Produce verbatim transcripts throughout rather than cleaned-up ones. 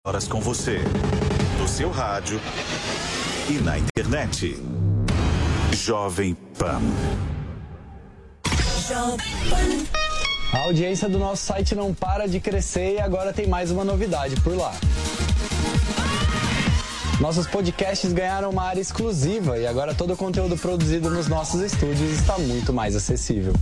Horas com você, no seu rádio e na internet. Jovem Pan. A audiência do nosso site não para de crescer e agora tem mais uma novidade por lá. Nossos podcasts ganharam uma área exclusiva e agora todo o conteúdo produzido nos nossos estúdios está muito mais acessível.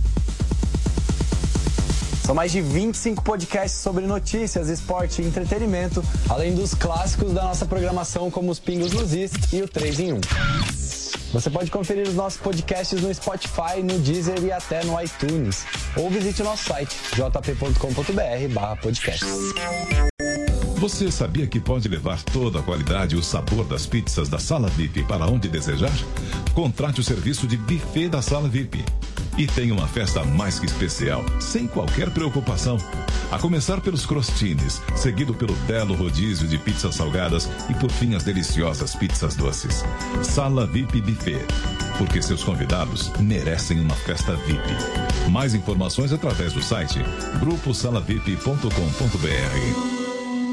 São mais de vinte e cinco podcasts sobre notícias, esporte e entretenimento, além dos clássicos da nossa programação como os Pingos nos Is e o três em um. Você pode conferir os nossos podcasts no Spotify, no Deezer e até no iTunes. Ou visite o nosso site, j p ponto com ponto b r barra podcast. Você sabia que pode levar toda a qualidade e o sabor das pizzas da Sala V I P para onde desejar? Contrate o serviço de buffet da Sala V I P. E tenha uma festa mais que especial, sem qualquer preocupação. A começar pelos crostines, seguido pelo belo rodízio de pizzas salgadas e por fim as deliciosas pizzas doces. Sala V I P Buffet, porque seus convidados merecem uma festa V I P. Mais informações através do site grupo sala v i p ponto com ponto b r.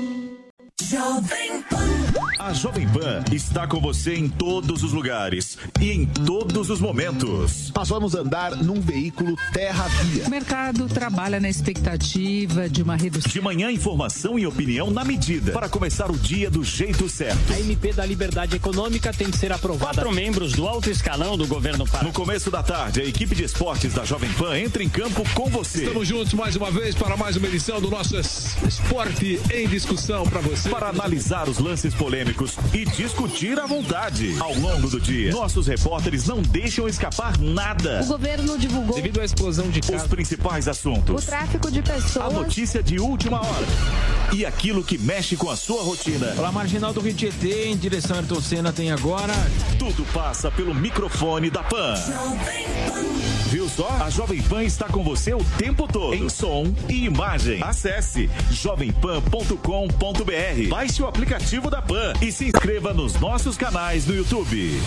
Jovem Pan. A Jovem Pan está com você em todos os lugares e em todos os momentos. Nós vamos andar num veículo terra-via. O mercado trabalha na expectativa de uma redução. De manhã, informação e opinião na medida para começar o dia do jeito certo. A M P da Liberdade Econômica tem que ser aprovada. Quatro membros do alto escalão do governo Pará. No começo da tarde, a equipe de esportes da Jovem Pan entra em campo com você. Estamos juntos mais uma vez para mais uma edição do nosso Esporte em Discussão para você. Para analisar os lances polêmicos e discutir à vontade. Ao longo do dia, nossos repórteres não deixam escapar nada. O governo divulgou, devido à explosão de casos, os principais assuntos. O tráfico de pessoas. A notícia de última hora. E aquilo que mexe com a sua rotina. Pela marginal do Rio Tietê, em direção a Ayrton Senna, tem agora... Tudo passa pelo microfone da Pan. Viu só? A Jovem Pan está com você o tempo todo. Em som e imagem. Acesse jovem pan ponto com ponto b r. Baixe o aplicativo da Pan e se inscreva nos nossos canais no YouTube.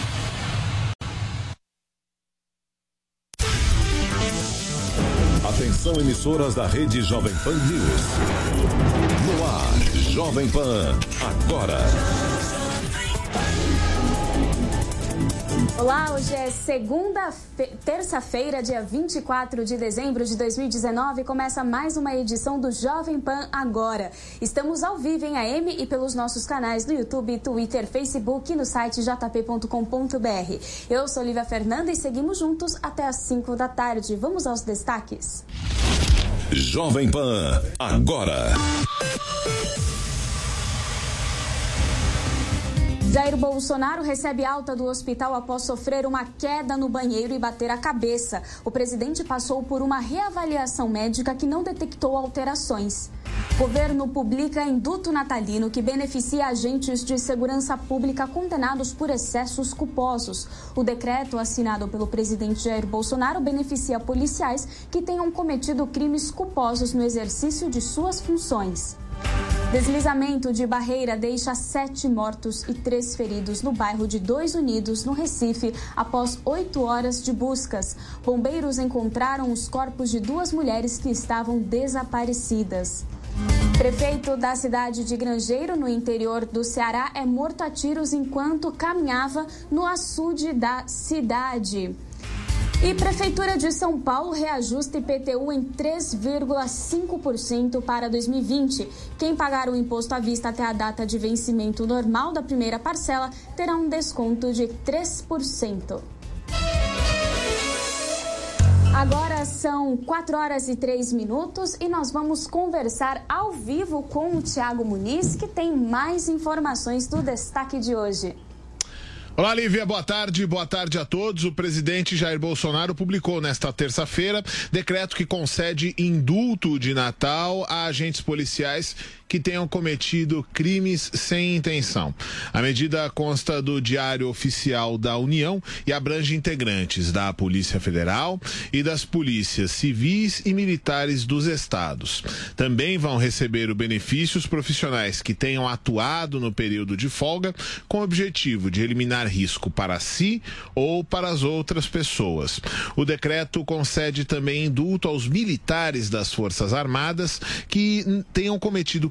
Atenção, emissoras da rede Jovem Pan News. No ar, Jovem Pan, agora. Olá, hoje é segunda, terça-feira, dia vinte e quatro de dezembro de dois mil e dezenove, começa mais uma edição do Jovem Pan Agora. Estamos ao vivo em A M e pelos nossos canais no YouTube, Twitter, Facebook e no site j p ponto com ponto b r. Eu sou Lívia Fernanda e seguimos juntos até às cinco da tarde. Vamos aos destaques. Jovem Pan Agora. Jair Bolsonaro recebe alta do hospital após sofrer uma queda no banheiro e bater a cabeça. O presidente passou por uma reavaliação médica que não detectou alterações. Governo publica induto natalino que beneficia agentes de segurança pública condenados por excessos culposos. O decreto assinado pelo presidente Jair Bolsonaro beneficia policiais que tenham cometido crimes culposos no exercício de suas funções. Deslizamento de barreira deixa sete mortos e três feridos no bairro de Dois Unidos, no Recife, após oito horas de buscas. Bombeiros encontraram os corpos de duas mulheres que estavam desaparecidas. Prefeito da cidade de Grangeiro, no interior do Ceará, é morto a tiros enquanto caminhava no açude da cidade. E Prefeitura de São Paulo reajusta I P T U em três vírgula cinco por cento para dois mil e vinte. Quem pagar o imposto à vista até a data de vencimento normal da primeira parcela terá um desconto de três por cento. Agora são quatro horas e três minutos e nós vamos conversar ao vivo com o Thiago Muniz, que tem mais informações do destaque de hoje. Olá, Lívia, boa tarde, boa tarde a todos. O presidente Jair Bolsonaro publicou nesta terça-feira decreto que concede indulto de Natal a agentes policiais que tenham cometido crimes sem intenção. A medida consta do Diário Oficial da União e abrange integrantes da Polícia Federal e das polícias civis e militares dos estados. Também vão receber o benefício os profissionais que tenham atuado no período de folga com o objetivo de eliminar risco para si ou para as outras pessoas. O decreto concede também indulto aos militares das Forças Armadas que tenham cometido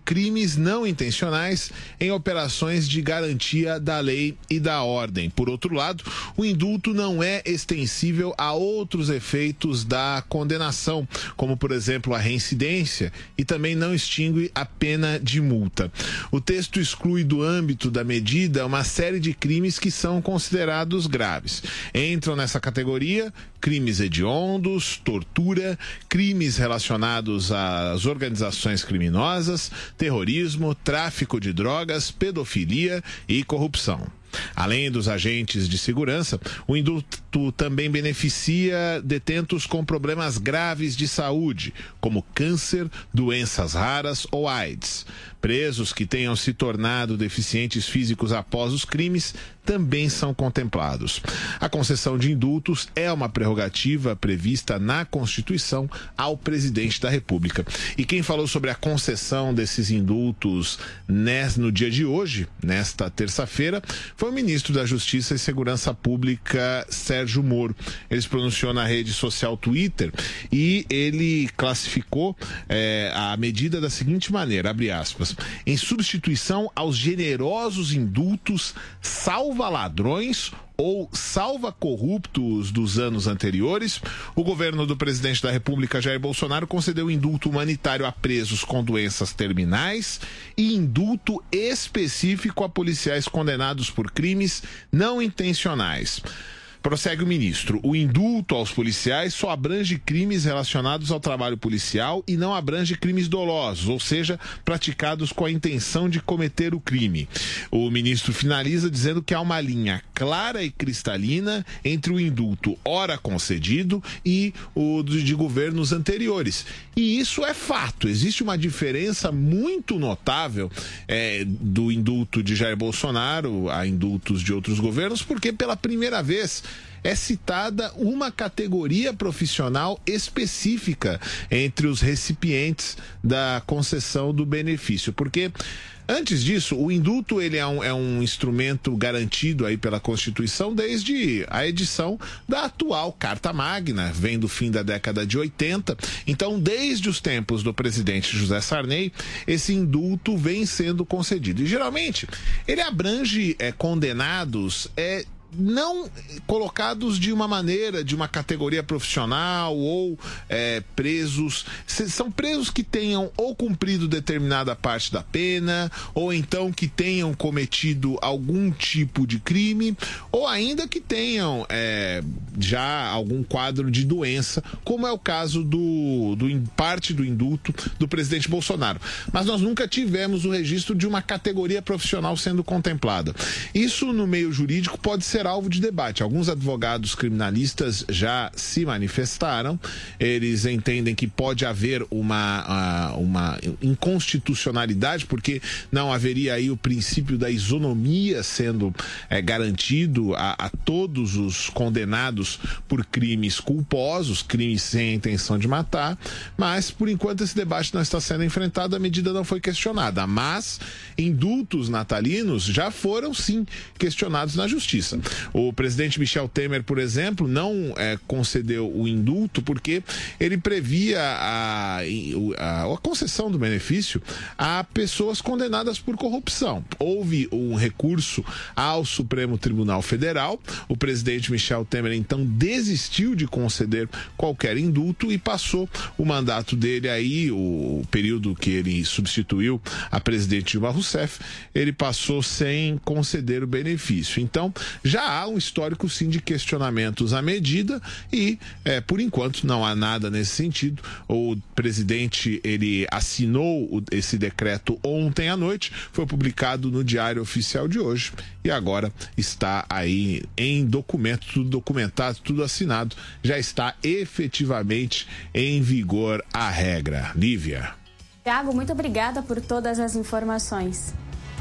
crimes não intencionais em operações de garantia da lei e da ordem. Por outro lado, o indulto não é extensível a outros efeitos da condenação, como, por exemplo, a reincidência, e também não extingue a pena de multa. O texto exclui do âmbito da medida uma série de crimes que são considerados graves. Entram nessa categoria crimes hediondos, tortura, crimes relacionados às organizações criminosas, terrorismo, tráfico de drogas, pedofilia e corrupção. Além dos agentes de segurança, o indulto também beneficia detentos com problemas graves de saúde, como câncer, doenças raras ou AIDS. Presos que tenham se tornado deficientes físicos após os crimes também são contemplados. A concessão de indultos é uma prerrogativa prevista na Constituição ao presidente da República. E quem falou sobre a concessão desses indultos no dia de hoje, nesta terça-feira, foi o ministro da Justiça e Segurança Pública, Sérgio Moro. Ele se pronunciou na rede social Twitter e ele classificou é, a medida da seguinte maneira, abre aspas, em substituição aos generosos indultos salva-ladrões ou salva-corruptos dos anos anteriores, o governo do presidente da República, Jair Bolsonaro, concedeu indulto humanitário a presos com doenças terminais e indulto específico a policiais condenados por crimes não intencionais. Prossegue o ministro. O indulto aos policiais só abrange crimes relacionados ao trabalho policial e não abrange crimes dolosos, ou seja, praticados com a intenção de cometer o crime. O ministro finaliza dizendo que há uma linha clara e cristalina entre o indulto ora concedido e o de governos anteriores. E isso é fato. Existe uma diferença muito notável é, do indulto de Jair Bolsonaro a indultos de outros governos, porque pela primeira vez é citada uma categoria profissional específica entre os recipientes da concessão do benefício, porque antes disso, o indulto ele é, um, é um instrumento garantido aí pela Constituição desde a edição da atual Carta Magna, vem do fim da década de oitenta. Então, desde os tempos do presidente José Sarney, esse indulto vem sendo concedido. E, geralmente, ele abrange é, condenados é, não colocados de uma maneira, de uma categoria profissional ou é, presos, são presos que tenham ou cumprido determinada parte da pena, ou então que tenham cometido algum tipo de crime, ou ainda que tenham é, já algum quadro de doença, como é o caso do, do parte do indulto do presidente Bolsonaro. Mas nós nunca tivemos o registro de uma categoria profissional sendo contemplada. Isso no meio jurídico pode ser alvo de debate. Alguns advogados criminalistas já se manifestaram. Eles entendem que pode haver uma, uma inconstitucionalidade, porque não haveria aí o princípio da isonomia sendo é, garantido a, a todos os condenados por crimes culposos, crimes sem a intenção de matar, mas por enquanto esse debate não está sendo enfrentado, a medida não foi questionada, mas indultos natalinos já foram sim questionados na justiça. O presidente Michel Temer, por exemplo, não é, concedeu o indulto porque ele previa a, a, a concessão do benefício a pessoas condenadas por corrupção. Houve um recurso ao Supremo Tribunal Federal, o presidente Michel Temer então desistiu de conceder qualquer indulto e passou o mandato dele aí, o período que ele substituiu a presidente Dilma Rousseff, ele passou sem conceder o benefício. Então, já há um histórico sim de questionamentos à medida e, é, por enquanto, não há nada nesse sentido. O presidente, ele assinou esse decreto ontem à noite, foi publicado no Diário Oficial de hoje e agora está aí em documento, tudo documentado, tudo assinado, já está efetivamente em vigor a regra. Lívia. Thiago, muito obrigada por todas as informações.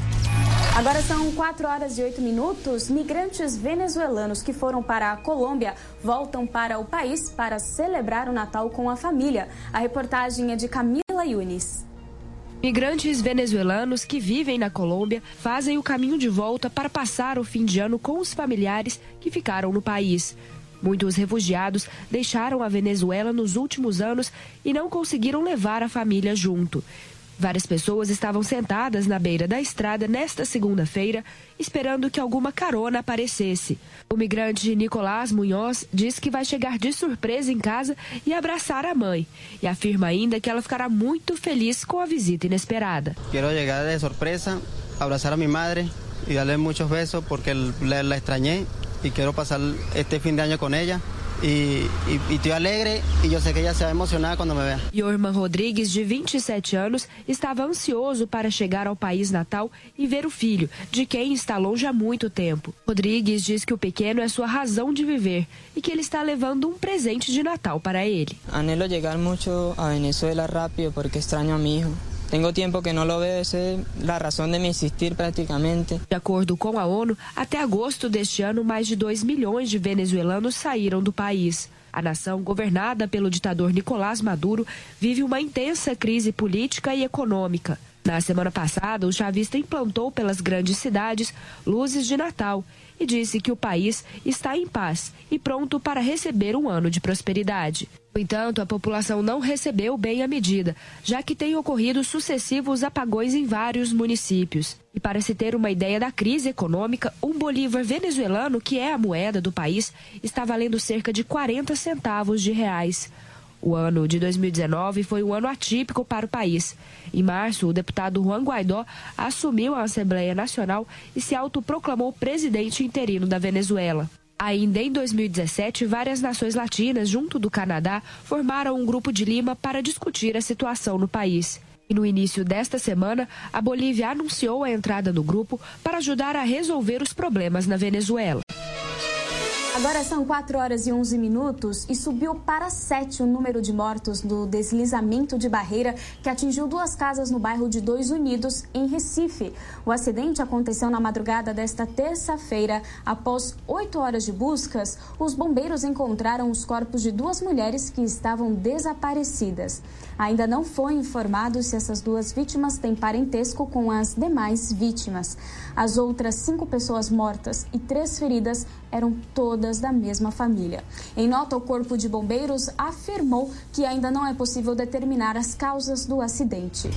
Agora são quatro horas e oito minutos. Migrantes venezuelanos que foram para a Colômbia voltam para o país para celebrar o Natal com a família. A reportagem é de Camila Yunis. Migrantes venezuelanos que vivem na Colômbia fazem o caminho de volta para passar o fim de ano com os familiares que ficaram no país. Muitos refugiados deixaram a Venezuela nos últimos anos e não conseguiram levar a família junto. Várias pessoas estavam sentadas na beira da estrada nesta segunda-feira, esperando que alguma carona aparecesse. O migrante Nicolás Munhoz diz que vai chegar de surpresa em casa e abraçar a mãe. E afirma ainda que ela ficará muito feliz com a visita inesperada. Quero chegar de surpresa, abraçar a minha madre e darle muitos besos porque la, la extrañé e quero passar este fim de ano com ela. E, e, e estou alegre e eu sei que ela se vai emocionar quando me vê. Yorman Rodrigues, de vinte e sete anos, estava ansioso para chegar ao país natal e ver o filho, de quem está longe há muito tempo. Rodrigues diz que o pequeno é sua razão de viver e que ele está levando um presente de Natal para ele. Anhelo chegar muito a Venezuela rápido porque extraño a mi hijo. Tenho tempo que não lo veo, essa é a razão de me existir praticamente. De acordo com a ONU, até agosto deste ano, mais de dois milhões de venezuelanos saíram do país. A nação, governada pelo ditador Nicolás Maduro, vive uma intensa crise política e econômica. Na semana passada, o chavista implantou pelas grandes cidades luzes de Natal e disse que o país está em paz e pronto para receber um ano de prosperidade. No entanto, a população não recebeu bem a medida, já que têm ocorrido sucessivos apagões em vários municípios. E para se ter uma ideia da crise econômica, um bolívar venezuelano, que é a moeda do país, está valendo cerca de quarenta centavos de reais. O ano de dois mil e dezenove foi um ano atípico para o país. Em março, o deputado Juan Guaidó assumiu a Assembleia Nacional e se autoproclamou presidente interino da Venezuela. Ainda em dois mil e dezessete, várias nações latinas, junto do Canadá, formaram um grupo de Lima para discutir a situação no país. E no início desta semana, a Bolívia anunciou a entrada no grupo para ajudar a resolver os problemas na Venezuela. Agora são quatro horas e onze minutos e subiu para sete o número de mortos do deslizamento de barreira que atingiu duas casas no bairro de Dois Unidos, em Recife. O acidente aconteceu na madrugada desta terça-feira. Após oito horas de buscas, os bombeiros encontraram os corpos de duas mulheres que estavam desaparecidas. Ainda não foi informado se essas duas vítimas têm parentesco com as demais vítimas. As outras cinco pessoas mortas e três feridas eram todas da mesma família. Em nota, o Corpo de Bombeiros afirmou que ainda não é possível determinar as causas do acidente.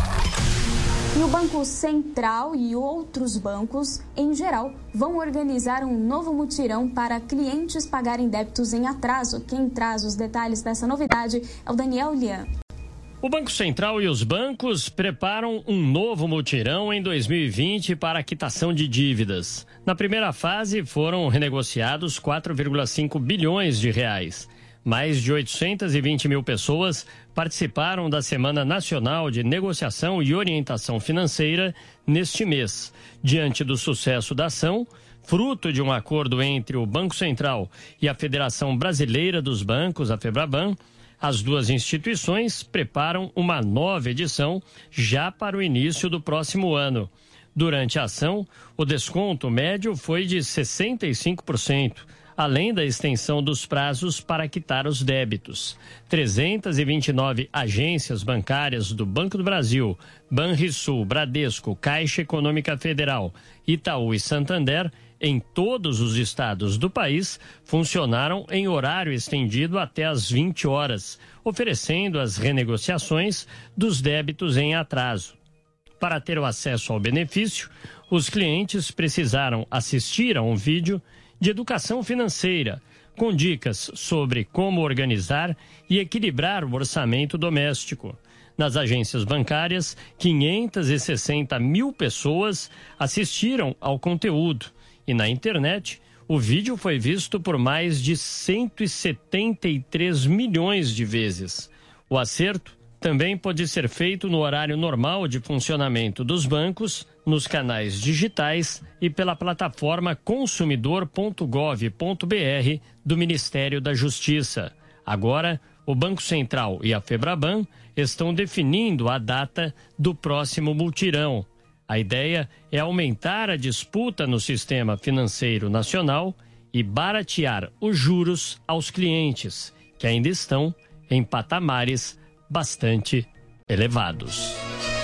E o Banco Central e outros bancos, em geral, vão organizar um novo mutirão para clientes pagarem débitos em atraso. Quem traz os detalhes dessa novidade é o Daniel Lian. O Banco Central e os bancos preparam um novo mutirão em dois mil e vinte para a quitação de dívidas. Na primeira fase, foram renegociados quatro vírgula cinco bilhões de reais. Mais de oitocentas e vinte mil pessoas participaram da Semana Nacional de Negociação e Orientação Financeira neste mês. Diante do sucesso da ação, fruto de um acordo entre o Banco Central e a Federação Brasileira dos Bancos, a FEBRABAN, as duas instituições preparam uma nova edição já para o início do próximo ano. Durante a ação, o desconto médio foi de sessenta e cinco por cento, além da extensão dos prazos para quitar os débitos. trezentas e vinte e nove agências bancárias do Banco do Brasil, Banrisul, Bradesco, Caixa Econômica Federal, Itaú e Santander, em todos os estados do país, funcionaram em horário estendido até às vinte horas, oferecendo as renegociações dos débitos em atraso. Para ter o acesso ao benefício, os clientes precisaram assistir a um vídeo de educação financeira, com dicas sobre como organizar e equilibrar o orçamento doméstico. Nas agências bancárias, quinhentas e sessenta mil pessoas assistiram ao conteúdo. E na internet, o vídeo foi visto por mais de cento e setenta e três milhões de vezes. O acerto também pode ser feito no horário normal de funcionamento dos bancos, nos canais digitais e pela plataforma consumidor ponto gov ponto br do Ministério da Justiça. Agora, o Banco Central e a FEBRABAN estão definindo a data do próximo mutirão. A ideia é aumentar a disputa no sistema financeiro nacional e baratear os juros aos clientes, que ainda estão em patamares bastante elevados.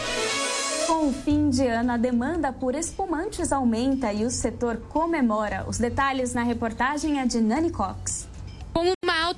Com o fim de ano, a demanda por espumantes aumenta e o setor comemora. Os detalhes na reportagem é de Nani Cox. Com uma alta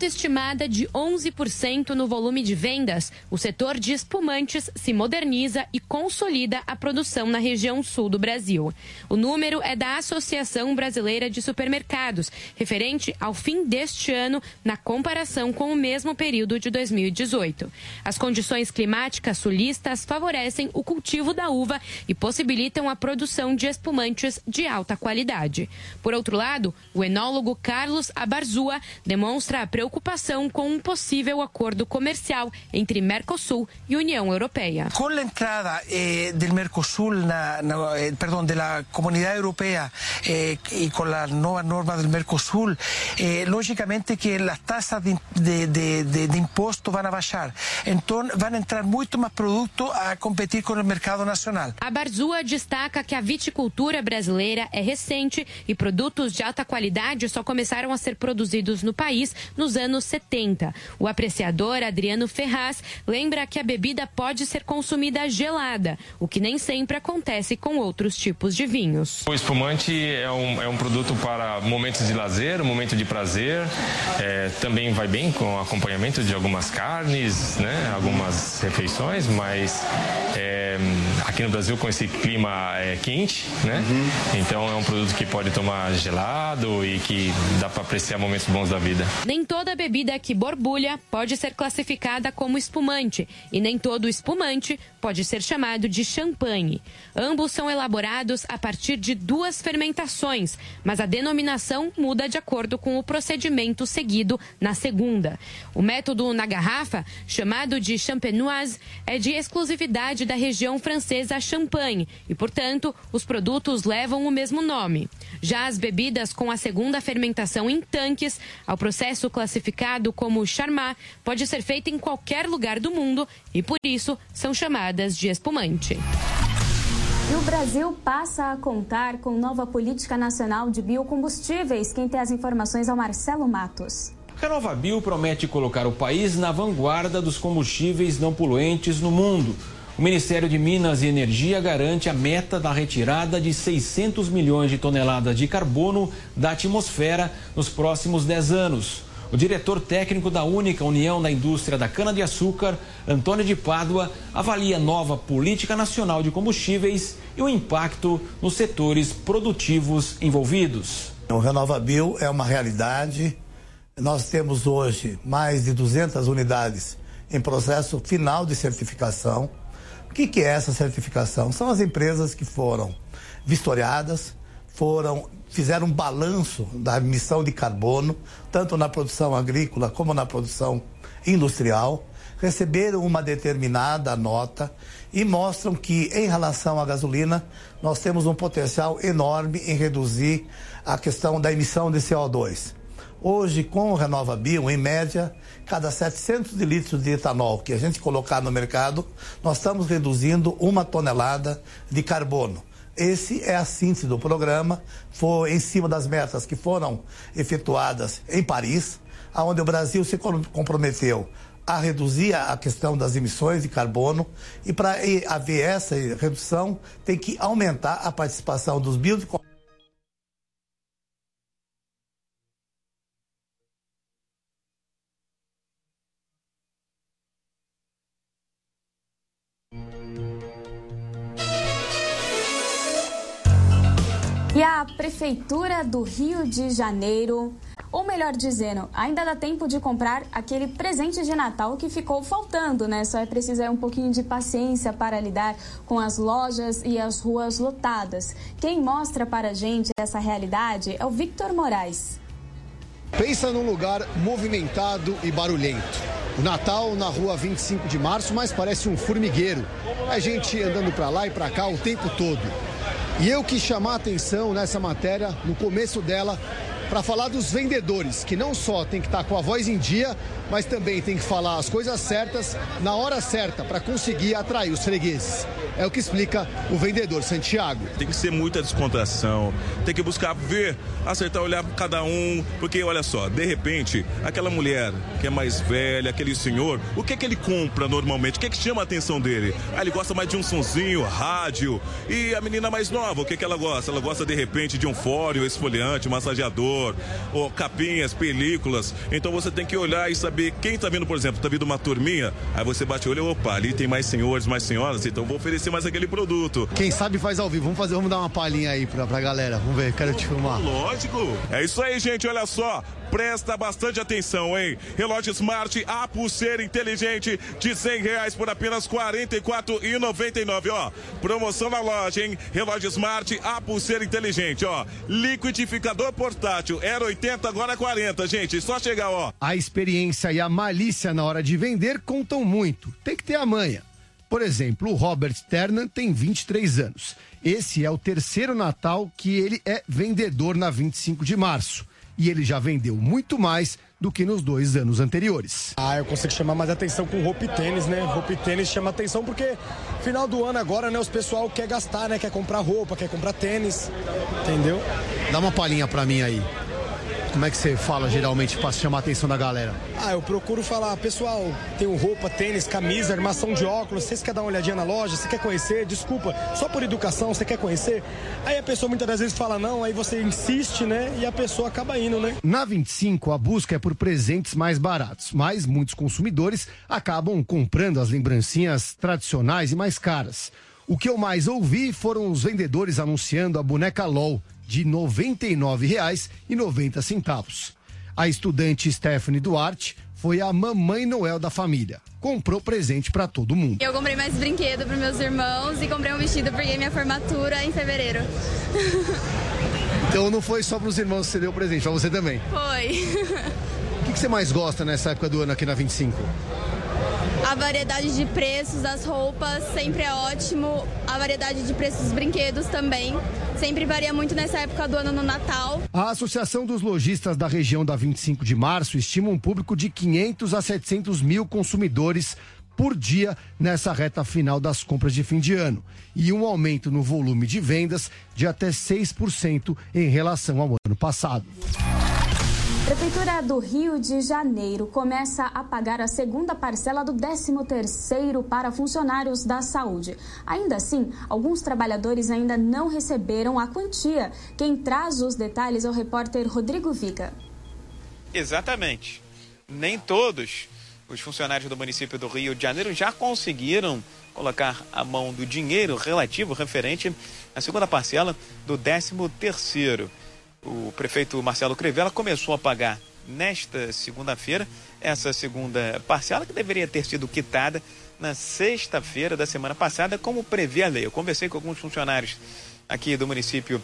alta estimada de onze por cento no volume de vendas, o setor de espumantes se moderniza e consolida a produção na região sul do Brasil. O número é da Associação Brasileira de Supermercados, referente ao fim deste ano, na comparação com o mesmo período de dois mil e dezoito. As condições climáticas sulistas favorecem o cultivo da uva e possibilitam a produção de espumantes de alta qualidade. Por outro lado, o enólogo Carlos Abarzúa demonstra a preocupação com um possível acordo comercial entre Mercosul e União Europeia. Com a entrada eh, do Mercosul, na, na, eh, perdão, da Comunidade Europeia eh, e com a nova norma do Mercosul, eh, logicamente que as taxas de, de, de, de, de imposto vão baixar. Então, vão entrar muito mais produtos a competir com o mercado nacional. Abarzúa destaca que a viticultura brasileira é recente e produtos de alta qualidade só começaram a ser produzidos no país nos anos setenta. O apreciador Adriano Ferraz lembra que a bebida pode ser consumida gelada, o que nem sempre acontece com outros tipos de vinhos. O espumante é um, é um produto para momentos de lazer, um momento de prazer. É, também vai bem com o acompanhamento de algumas carnes, né, algumas refeições, mas é, aqui no Brasil com esse clima é, quente, né? Uhum. Então é um produto que pode tomar gelado e que dá para apreciar momentos bons da vida. Nem toda bebida que borbulha pode ser classificada como espumante e nem todo espumante pode ser chamado de champanhe. Ambos são elaborados a partir de duas fermentações, mas a denominação muda de acordo com o procedimento seguido na segunda. O método na garrafa, chamado de champenoise, é de exclusividade da região francesa Champagne e, portanto, os produtos levam o mesmo nome. Já as bebidas com a segunda fermentação em tanques, ao processo classificado como Charmat, pode ser feito em qualquer lugar do mundo e, por isso, são chamadas de espumante. E o Brasil passa a contar com nova política nacional de biocombustíveis. Quem tem as informações é o Marcelo Matos. A RenovaBio promete colocar o país na vanguarda dos combustíveis não poluentes no mundo. O Ministério de Minas e Energia garante a meta da retirada de seiscentos milhões de toneladas de carbono da atmosfera nos próximos dez anos. O diretor técnico da única União da Indústria da Cana-de-Açúcar, Antônio de Pádua, avalia a nova política nacional de combustíveis e o impacto nos setores produtivos envolvidos. O RenovaBio é uma realidade. Nós temos hoje mais de duzentas unidades em processo final de certificação. O que, que é essa certificação? São as empresas que foram vistoriadas, foram, fizeram um balanço da emissão de carbono, tanto na produção agrícola como na produção industrial, receberam uma determinada nota e mostram que, em relação à gasolina, nós temos um potencial enorme em reduzir a questão da emissão de C O dois. Hoje, com o RenovaBio, em média, cada setecentos de litros de etanol que a gente colocar no mercado, nós estamos reduzindo uma tonelada de carbono. Esse é a síntese do programa, foi em cima das metas que foram efetuadas em Paris, onde o Brasil se comprometeu a reduzir a questão das emissões de carbono, e para haver essa redução tem que aumentar a participação dos biocombustíveis. E a Prefeitura do Rio de Janeiro, ou melhor dizendo, ainda dá tempo de comprar aquele presente de Natal que ficou faltando, né? Só é preciso um pouquinho de paciência para lidar com as lojas e as ruas lotadas. Quem mostra para a gente essa realidade é o Victor Moraes. Pensa num lugar movimentado e barulhento. O Natal na rua vinte e cinco de março, mas parece um formigueiro. É gente andando para lá e para cá o tempo todo. E eu quis chamar a atenção nessa matéria, no começo dela, para falar dos vendedores, que não só tem que estar com a voz em dia, mas também tem que falar as coisas certas na hora certa para conseguir atrair os fregueses. É o que explica o vendedor Santiago. Tem que ser muita descontração, tem que buscar ver, acertar, olhar para cada um, porque olha só, de repente, aquela mulher que é mais velha, aquele senhor, o que é que ele compra normalmente? O que é que chama a atenção dele? Ah, ele gosta mais de um sonzinho, rádio. E a menina mais nova, o que é que ela gosta? Ela gosta de repente de um fóreo, esfoliante, massageador. Senhor, ou capinhas, películas. Então você tem que olhar e saber quem tá vindo, por exemplo, tá vindo uma turminha, aí você bate o olho, opa, ali tem mais senhores, mais senhoras, então vou oferecer mais aquele produto. Quem sabe faz ao vivo. Vamos fazer, vamos dar uma palhinha aí pra, pra galera. Vamos ver, quero te filmar. Lógico. É isso aí, gente, olha só. Presta bastante atenção, hein? Relógio Smart, a pulseira inteligente de cem reais por apenas quarenta e quatro reais e noventa e nove centavos, ó. Promoção na loja, hein? Relógio Smart, a pulseira inteligente, ó. Liquidificador portátil, era oitenta, agora quarenta, gente. Só chegar, ó. A experiência e a malícia na hora de vender contam muito. Tem que ter a manha. Por exemplo, o Robert Ternan tem vinte e três anos. Esse é o terceiro Natal que ele é vendedor na vinte e cinco de março. E ele já vendeu muito mais do que nos dois anos anteriores. Ah, eu consigo chamar mais atenção com roupa e tênis, né? Roupa e tênis chama atenção porque final do ano agora, né? Os pessoal quer gastar, né? Quer comprar roupa, quer comprar tênis, entendeu? Dá uma palhinha pra mim aí. Como é que você fala geralmente para chamar a atenção da galera? Ah, eu procuro falar, pessoal, tenho roupa, tênis, camisa, armação de óculos, vocês querem dar uma olhadinha na loja, você quer conhecer, desculpa, só por educação, você quer conhecer? Aí a pessoa muitas das vezes fala não, aí você insiste, né, e a pessoa acaba indo, né? Na vinte e cinco, a busca é por presentes mais baratos, mas muitos consumidores acabam comprando as lembrancinhas tradicionais e mais caras. O que eu mais ouvi foram os vendedores anunciando a boneca LOL, de noventa e nove reais e noventa centavos. A estudante Stephanie Duarte foi a mamãe Noel da família. Comprou presente para todo mundo. Eu comprei mais brinquedo para meus irmãos e comprei um vestido porque é minha formatura em fevereiro. Então não foi só para os irmãos que você deu presente, para você também? Foi. O que, que você mais gosta nessa época do ano aqui na vinte e cinco? A variedade de preços das roupas sempre é ótimo. A variedade de preços dos brinquedos também. Sempre varia muito nessa época do ano no Natal. A Associação dos Lojistas da região da vinte e cinco de março estima um público de quinhentos a setecentos mil consumidores por dia nessa reta final das compras de fim de ano. E um aumento no volume de vendas de até seis por cento em relação ao ano passado. Prefeitura do Rio de Janeiro começa a pagar a segunda parcela do décimo terceiro para funcionários da saúde. Ainda assim, alguns trabalhadores ainda não receberam a quantia. Quem traz os detalhes é o repórter Rodrigo Viga. Exatamente. Nem todos os funcionários do município do Rio de Janeiro já conseguiram colocar a mão do dinheiro relativo referente à segunda parcela do décimo terceiro. O prefeito Marcelo Crivella começou a pagar nesta segunda-feira essa segunda parcela que deveria ter sido quitada na sexta-feira da semana passada, como prevê a lei. Eu conversei com alguns funcionários aqui do município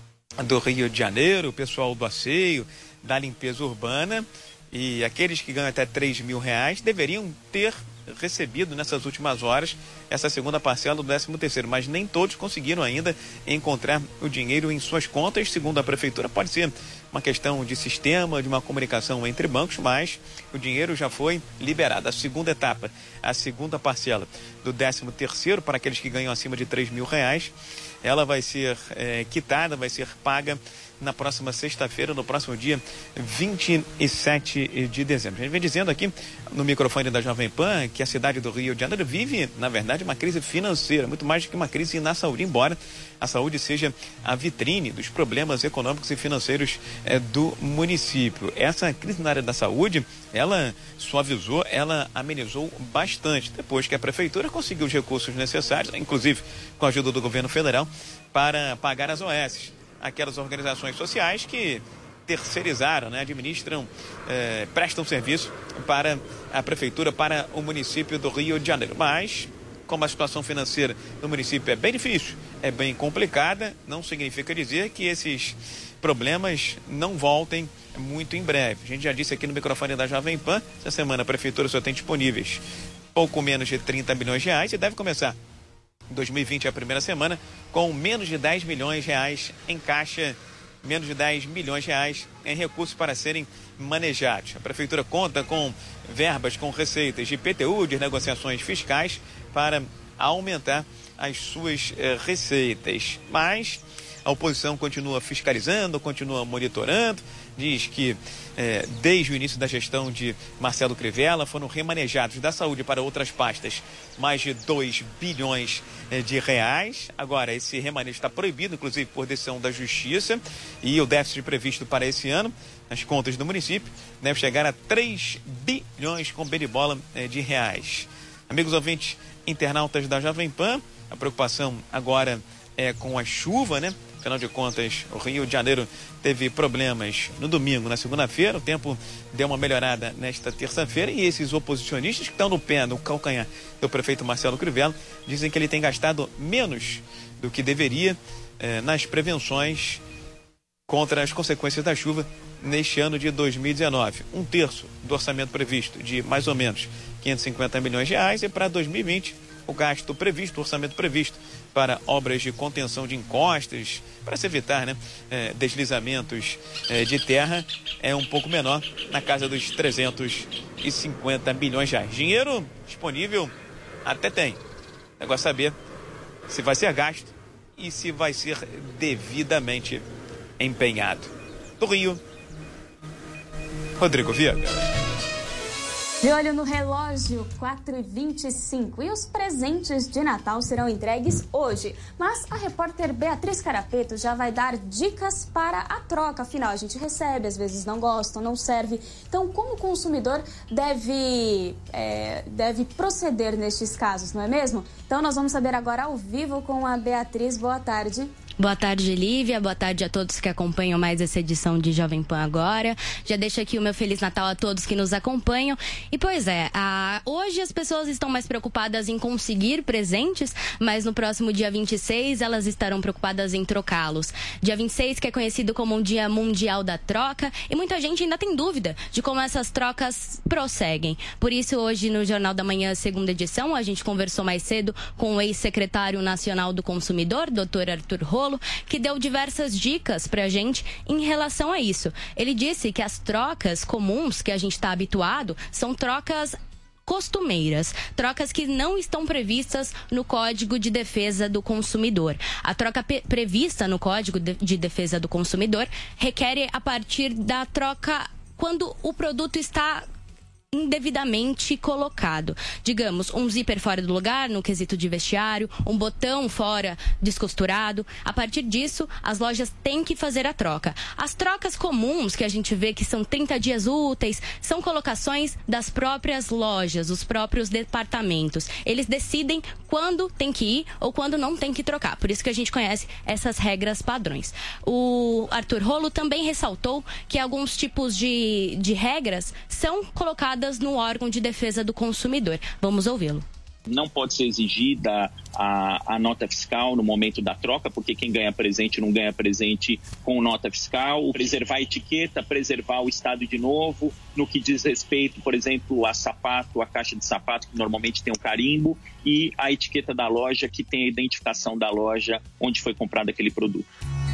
do Rio de Janeiro, o pessoal do asseio, da limpeza urbana, e aqueles que ganham até três mil reais deveriam ter recebido nessas últimas horas essa segunda parcela do décimo terceiro, mas nem todos conseguiram ainda encontrar o dinheiro em suas contas. Segundo a prefeitura, pode ser uma questão de sistema, de uma comunicação entre bancos, mas o dinheiro já foi liberado. A segunda etapa, a segunda parcela do décimo terceiro para aqueles que ganham acima de três mil reais, ela vai ser é, quitada, vai ser paga na próxima sexta-feira, no próximo dia vinte e sete de dezembro. A gente vem dizendo aqui no microfone da Jovem Pan que a cidade do Rio de Janeiro vive, na verdade, uma crise financeira, muito mais do que uma crise na saúde, embora a saúde seja a vitrine dos problemas econômicos e financeiros é, do município. Essa crise na área da saúde, ela suavizou, ela amenizou bastante, depois que a prefeitura conseguiu os recursos necessários, inclusive com a ajuda do governo federal, para pagar as O S, aquelas organizações sociais que terceirizaram, né, administram, eh, prestam serviço para a prefeitura, para o município do Rio de Janeiro. Mas, como a situação financeira do município é bem difícil, é bem complicada, não significa dizer que esses problemas não voltem muito em breve. A gente já disse aqui no microfone da Jovem Pan, essa semana a prefeitura só tem disponíveis pouco menos de trinta milhões de reais e deve começar dois mil e vinte, a primeira semana, com menos de dez milhões de reais em caixa, menos de dez milhões de reais em recursos para serem manejados. A prefeitura conta com verbas, com receitas de I P T U, de negociações fiscais, para aumentar as suas eh, receitas. Mas A oposição continua fiscalizando, continua monitorando, diz que é, desde o início da gestão de Marcelo Crivella foram remanejados da saúde para outras pastas mais de dois bilhões de reais. Agora, esse remanejo está proibido, inclusive por decisão da Justiça, e o déficit previsto para esse ano, nas contas do município, deve chegar a três bilhões com beribola de reais. Amigos ouvintes, internautas da Jovem Pan, a preocupação agora é com a chuva, né? Afinal de contas, o Rio de Janeiro teve problemas no domingo, na segunda-feira. O tempo deu uma melhorada nesta terça-feira. E esses oposicionistas que estão no pé, no calcanhar do prefeito Marcelo Crivella, dizem que ele tem gastado menos do que deveria eh, nas prevenções contra as consequências da chuva neste ano de dois mil e dezenove. Um terço do orçamento previsto, de mais ou menos quinhentos e cinquenta milhões de reais, e para dois mil e vinte, o gasto previsto, o orçamento previsto para obras de contenção de encostas, para se evitar né, eh, deslizamentos eh, de terra, é um pouco menor, na casa dos trezentos e cinquenta milhões de reais. Dinheiro disponível até tem. O negócio é saber se vai ser gasto e se vai ser devidamente empenhado. Do Rio, Rodrigo Viega. De olho no relógio, quatro e vinte e cinco. E os presentes de Natal serão entregues hoje. Mas a repórter Beatriz Carapeto já vai dar dicas para a troca. Afinal, a gente recebe, às vezes não gosta, não serve. Então, como o consumidor deve, é, deve proceder nestes casos, não é mesmo? Então, nós vamos saber agora ao vivo com a Beatriz. Boa tarde. Boa tarde, Lívia. Boa tarde a todos que acompanham mais essa edição de Jovem Pan Agora. Já deixo aqui o meu Feliz Natal a todos que nos acompanham. E, pois é, a... hoje as pessoas estão mais preocupadas em conseguir presentes, mas no próximo dia vinte e seis elas estarão preocupadas em trocá-los. Dia vinte e seis, que é conhecido como um Dia Mundial da Troca, e muita gente ainda tem dúvida de como essas trocas prosseguem. Por isso, hoje no Jornal da Manhã, segunda edição, a gente conversou mais cedo com o ex-secretário nacional do consumidor, doutor Arthur Rolo, que deu diversas dicas pra gente em relação a isso. Ele disse que as trocas comuns que a gente está habituado são trocas costumeiras, trocas que não estão previstas no Código de Defesa do Consumidor. A troca prevista no Código de Defesa do Consumidor requer a partir da troca quando o produto está indevidamente colocado. Digamos, um zíper fora do lugar, no quesito de vestiário, um botão fora descosturado. A partir disso, as lojas têm que fazer a troca. As trocas comuns, que a gente vê que são trinta dias úteis, são colocações das próprias lojas, os próprios departamentos. Eles decidem quando tem que ir ou quando não tem que trocar. Por isso que a gente conhece essas regras padrões. O Arthur Rolo também ressaltou que alguns tipos de, de regras são colocadas no órgão de defesa do consumidor. Vamos ouvi-lo. Não pode ser exigida a, a nota fiscal no momento da troca, porque quem ganha presente não ganha presente com nota fiscal. Preservar a etiqueta, preservar o estado de novo, no que diz respeito, por exemplo, a sapato, a caixa de sapato, que normalmente tem um carimbo, e a etiqueta da loja, que tem a identificação da loja onde foi comprado aquele produto.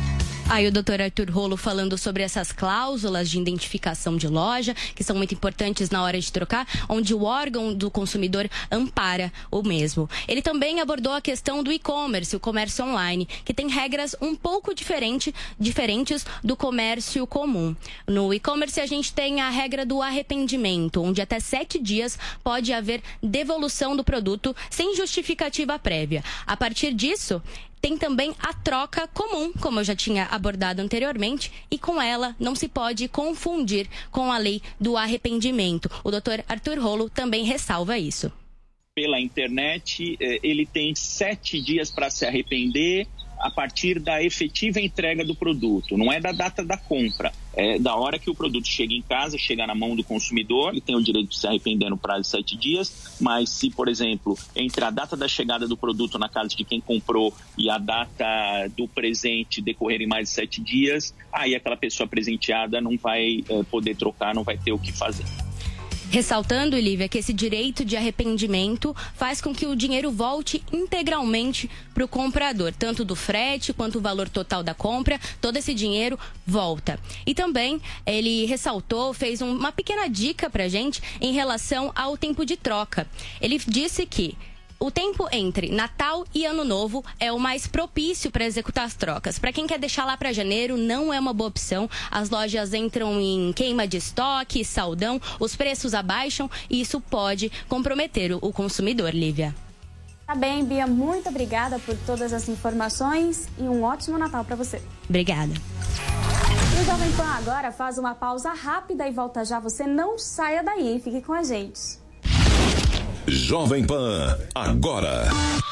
Aí o doutor Arthur Rolo falando sobre essas cláusulas de identificação de loja, que são muito importantes na hora de trocar, onde o órgão do consumidor ampara o mesmo. Ele também abordou a questão do e-commerce, o comércio online, que tem regras um pouco diferente, diferentes do comércio comum. No e-commerce a gente tem a regra do arrependimento, onde até sete dias pode haver devolução do produto sem justificativa prévia. A partir disso, tem também a troca comum, como eu já tinha abordado anteriormente, e com ela não se pode confundir com a lei do arrependimento. O doutor Arthur Rolo também ressalva isso. Pela internet, ele tem sete dias para se arrepender a partir da efetiva entrega do produto. Não é da data da compra, é da hora que o produto chega em casa, chega na mão do consumidor. Ele tem o direito de se arrepender no prazo de sete dias, mas se, por exemplo, entre a data da chegada do produto na casa de quem comprou e a data do presente decorrerem mais de sete dias, aí aquela pessoa presenteada não vai é, poder trocar, não vai ter o que fazer. Ressaltando, Lívia, que esse direito de arrependimento faz com que o dinheiro volte integralmente para o comprador, tanto do frete quanto o valor total da compra, todo esse dinheiro volta. E também ele ressaltou, fez uma pequena dica para a gente em relação ao tempo de troca. Ele disse que O tempo entre Natal e Ano Novo é o mais propício para executar as trocas. Para quem quer deixar lá para janeiro, não é uma boa opção. As lojas entram em queima de estoque, saldão, os preços abaixam e isso pode comprometer o consumidor, Lívia. Tá bem, Bia, muito obrigada por todas as informações e um ótimo Natal para você. Obrigada. E o Jovem Pan agora faz uma pausa rápida e volta já. Você não saia daí, fique com a gente. Jovem Pan, agora.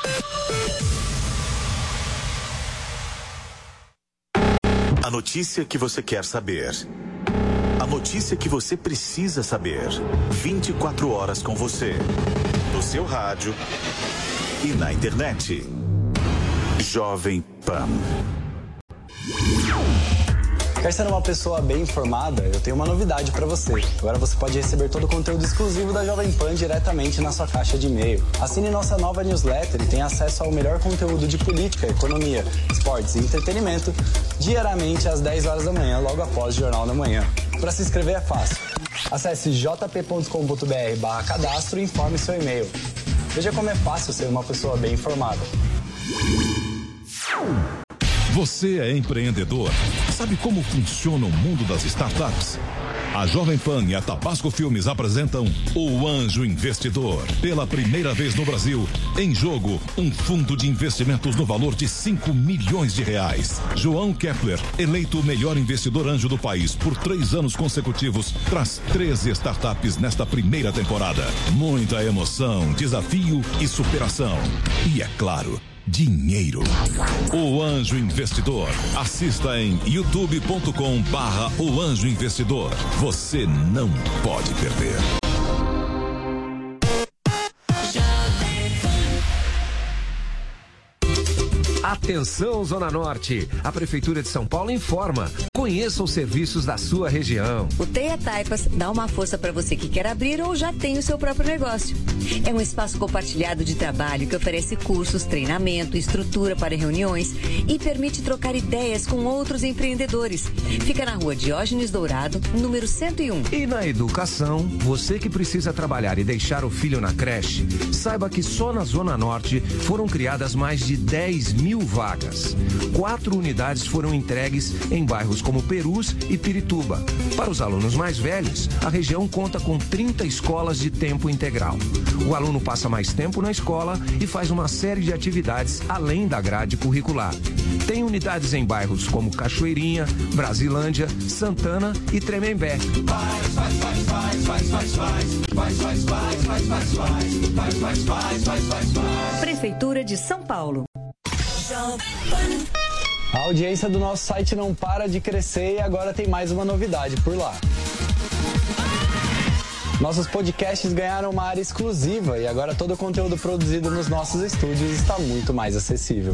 A notícia que você quer saber. A notícia que você precisa saber. vinte e quatro horas com você. No seu rádio e na internet. Jovem Pan. Quer ser uma pessoa bem informada? Eu tenho uma novidade para você. Agora você pode receber todo o conteúdo exclusivo da Jovem Pan diretamente na sua caixa de e-mail. Assine nossa nova newsletter e tenha acesso ao melhor conteúdo de política, economia, esportes e entretenimento diariamente às dez horas da manhã, logo após o Jornal da Manhã. Para se inscrever é fácil. Acesse j p ponto com ponto b r barra cadastro e informe seu e-mail. Veja como é fácil ser uma pessoa bem informada. Você é empreendedor? Sabe como funciona o mundo das startups? A Jovem Pan e a Tabasco Filmes apresentam O Anjo Investidor. Pela primeira vez no Brasil, em jogo, um fundo de investimentos no valor de cinco milhões de reais. João Kepler, eleito o melhor investidor anjo do país por três anos consecutivos, traz treze startups nesta primeira temporada. Muita emoção, desafio e superação. E é claro, dinheiro. O Anjo Investidor. Assista em youtube ponto com barra O Anjo Investidor. Você não pode perder. Atenção, Zona Norte! A Prefeitura de São Paulo informa. Conheça os serviços da sua região. O Teia Taipas dá uma força para você que quer abrir ou já tem o seu próprio negócio. É um espaço compartilhado de trabalho que oferece cursos, treinamento, estrutura para reuniões e permite trocar ideias com outros empreendedores. Fica na rua Diógenes Dourado, número cento e um. E na educação, você que precisa trabalhar e deixar o filho na creche, saiba que só na Zona Norte foram criadas mais de dez mil vagas. Quatro unidades foram entregues em bairros como Perus e Pirituba. Para os alunos mais velhos, a região conta com trinta escolas de tempo integral. O aluno passa mais tempo na escola e faz uma série de atividades além da grade curricular. Tem unidades em bairros como Cachoeirinha, Brasilândia, Santana e Tremembé. Prefeitura de São Paulo. A audiência do nosso site não para de crescer e agora tem mais uma novidade por lá. Nossos podcasts ganharam uma área exclusiva e agora todo o conteúdo produzido nos nossos estúdios está muito mais acessível.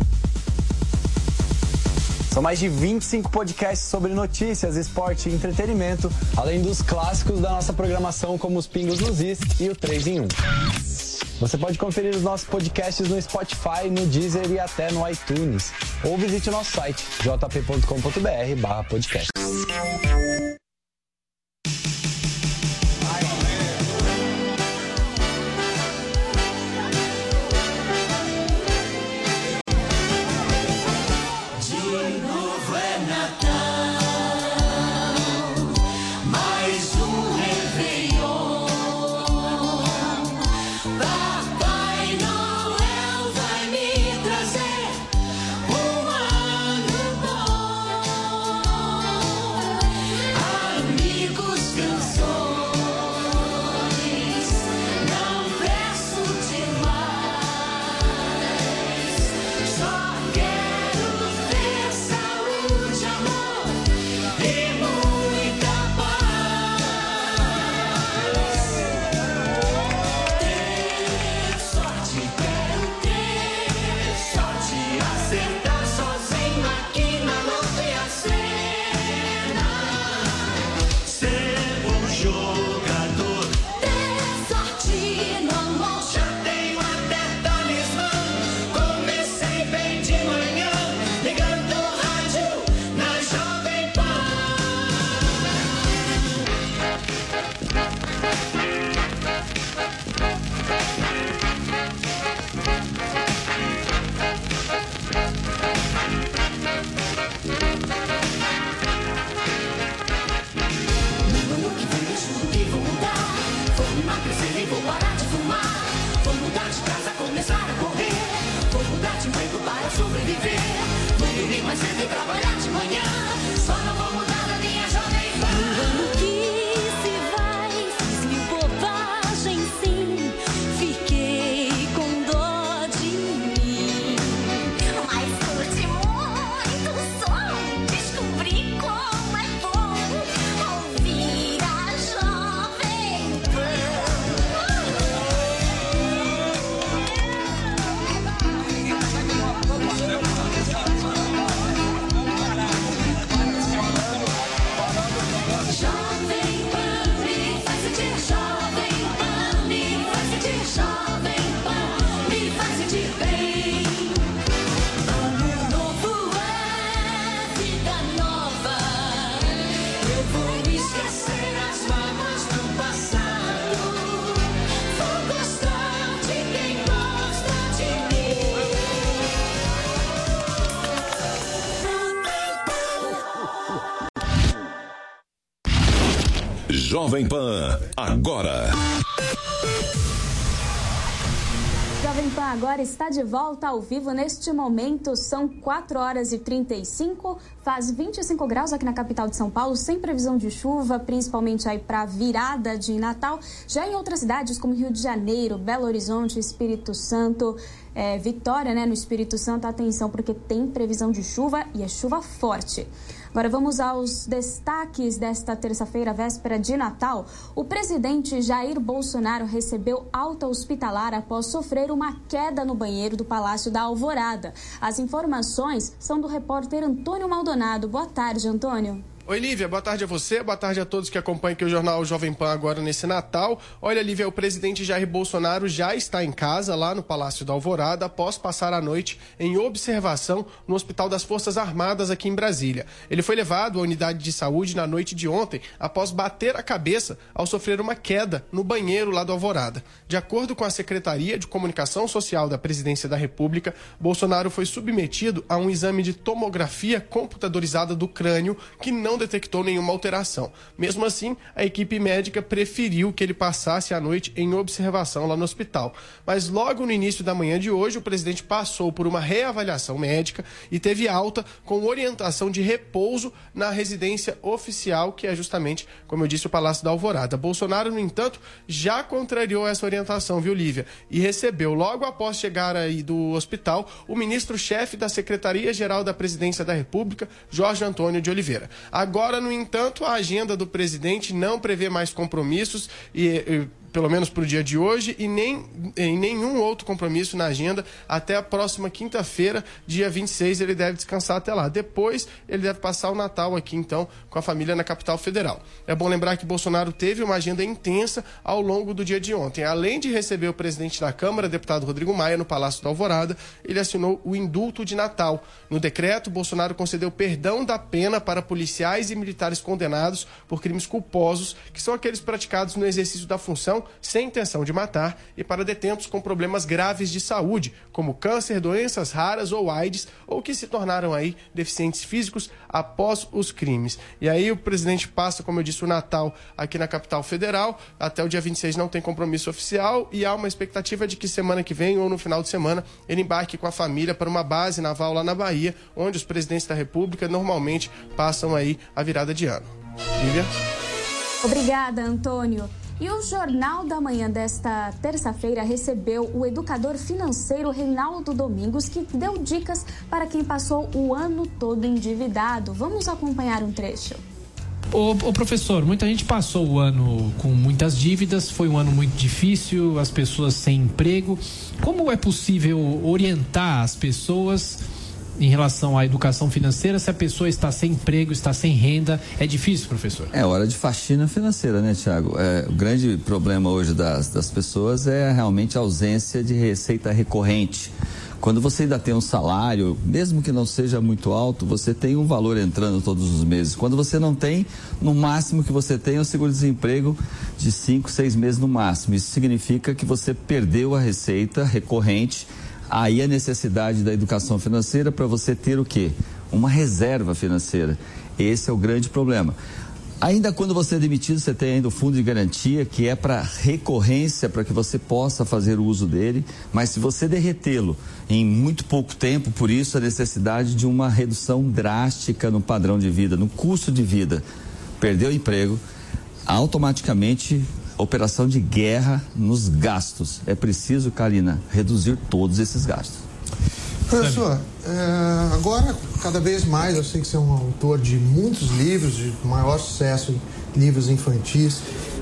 São mais de vinte e cinco podcasts sobre notícias, esporte e entretenimento, além dos clássicos da nossa programação como os Pingos nos Is e o três em um. Você pode conferir os nossos podcasts no Spotify, no Deezer e até no iTunes. Ou visite o nosso site, j p ponto com ponto b r barra podcast. Só quero ter saúde, amor. Jovem Pan, agora. Jovem Pan agora está de volta ao vivo. Neste momento são quatro horas e trinta e cinco, faz vinte e cinco graus aqui na capital de São Paulo, sem previsão de chuva, principalmente aí para a virada de Natal. Já em outras cidades como Rio de Janeiro, Belo Horizonte, Espírito Santo, é, Vitória, né, no Espírito Santo, atenção porque tem previsão de chuva e é chuva forte. Agora vamos aos destaques desta terça-feira, véspera de Natal. O presidente Jair Bolsonaro recebeu alta hospitalar após sofrer uma queda no banheiro do Palácio da Alvorada. As informações são do repórter Antônio Maldonado. Boa tarde, Antônio. Oi, Lívia, boa tarde a você, boa tarde a todos que acompanham aqui o Jornal Jovem Pan agora nesse Natal. Olha, Lívia, o presidente Jair Bolsonaro já está em casa, lá no Palácio da Alvorada, após passar a noite em observação no Hospital das Forças Armadas aqui em Brasília. Ele foi levado à unidade de saúde na noite de ontem, após bater a cabeça ao sofrer uma queda no banheiro lá do Alvorada. De acordo com a Secretaria de Comunicação Social da Presidência da República, Bolsonaro foi submetido a um exame de tomografia computadorizada do crânio que não detectou nenhuma alteração. Mesmo assim, a equipe médica preferiu que ele passasse a noite em observação lá no hospital. Mas logo no início da manhã de hoje, o presidente passou por uma reavaliação médica e teve alta com orientação de repouso na residência oficial, que é justamente, como eu disse, o Palácio da Alvorada. Bolsonaro, no entanto, já contrariou essa orientação, viu, Lívia? E recebeu, logo após chegar aí do hospital, o ministro-chefe da Secretaria-Geral da Presidência da República, Jorge Antônio de Oliveira. Agora, no entanto, a agenda do presidente não prevê mais compromissos, e, e pelo menos para o dia de hoje, e nem em nenhum outro compromisso na agenda até a próxima quinta-feira, dia vinte e seis, ele deve descansar até lá. Depois, ele deve passar o Natal aqui, então, com a família na capital federal. É bom lembrar que Bolsonaro teve uma agenda intensa ao longo do dia de ontem. Além de receber o presidente da Câmara, deputado Rodrigo Maia, no Palácio da Alvorada, ele assinou o indulto de Natal. No decreto, Bolsonaro concedeu perdão da pena para policiais e militares condenados por crimes culposos, que são aqueles praticados no exercício da função sem intenção de matar, e para detentos com problemas graves de saúde, como câncer, doenças raras ou AIDS, ou que se tornaram aí deficientes físicos após os crimes. E aí o presidente passa, como eu disse, o Natal aqui na capital federal. Até o dia vinte e seis não tem compromisso oficial, e há uma expectativa de que semana que vem ou no final de semana ele embarque com a família para uma base naval lá na Bahia, onde os presidentes da República normalmente passam aí a virada de ano. Lívia? Obrigada, Antônio. E o Jornal da Manhã desta terça-feira recebeu o educador financeiro Reinaldo Domingos, que deu dicas para quem passou o ano todo endividado. Vamos acompanhar um trecho. Ô, ô professor, muita gente passou o ano com muitas dívidas, foi um ano muito difícil, as pessoas sem emprego. Como é possível orientar as pessoas em relação à educação financeira, se a pessoa está sem emprego, está sem renda? É difícil, professor? É hora de faxina financeira, né, Tiago? É, o grande problema hoje das, das pessoas é realmente a ausência de receita recorrente. Quando você ainda tem um salário, mesmo que não seja muito alto, você tem um valor entrando todos os meses. Quando você não tem, no máximo que você tem é o seguro-desemprego de cinco, seis meses no máximo. Isso significa que você perdeu a receita recorrente. Aí a necessidade da educação financeira para você ter o quê? Uma reserva financeira. Esse é o grande problema. Ainda quando você é demitido, você tem ainda o fundo de garantia, que é para recorrência, para que você possa fazer o uso dele, mas se você derretê-lo em muito pouco tempo, por isso a necessidade de uma redução drástica no padrão de vida, no custo de vida. Perdeu o emprego, automaticamente operação de guerra nos gastos. É preciso, Karina, reduzir todos esses gastos. Professor, é, agora, cada vez mais, eu sei que você é um autor de muitos livros, de maior sucesso em livros infantis,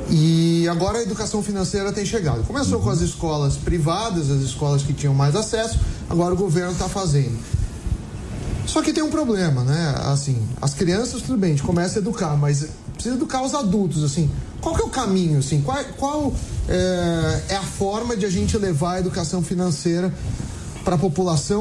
e agora a educação financeira tem chegado. Começou uhum. com as escolas privadas, as escolas que tinham mais acesso, agora o governo está fazendo. Só que tem um problema, né? Assim, as crianças, tudo bem, a gente começa a educar, mas precisa educar os adultos, assim. Qual que é o caminho, assim? Qual, qual é, é a forma de a gente levar a educação financeira para a população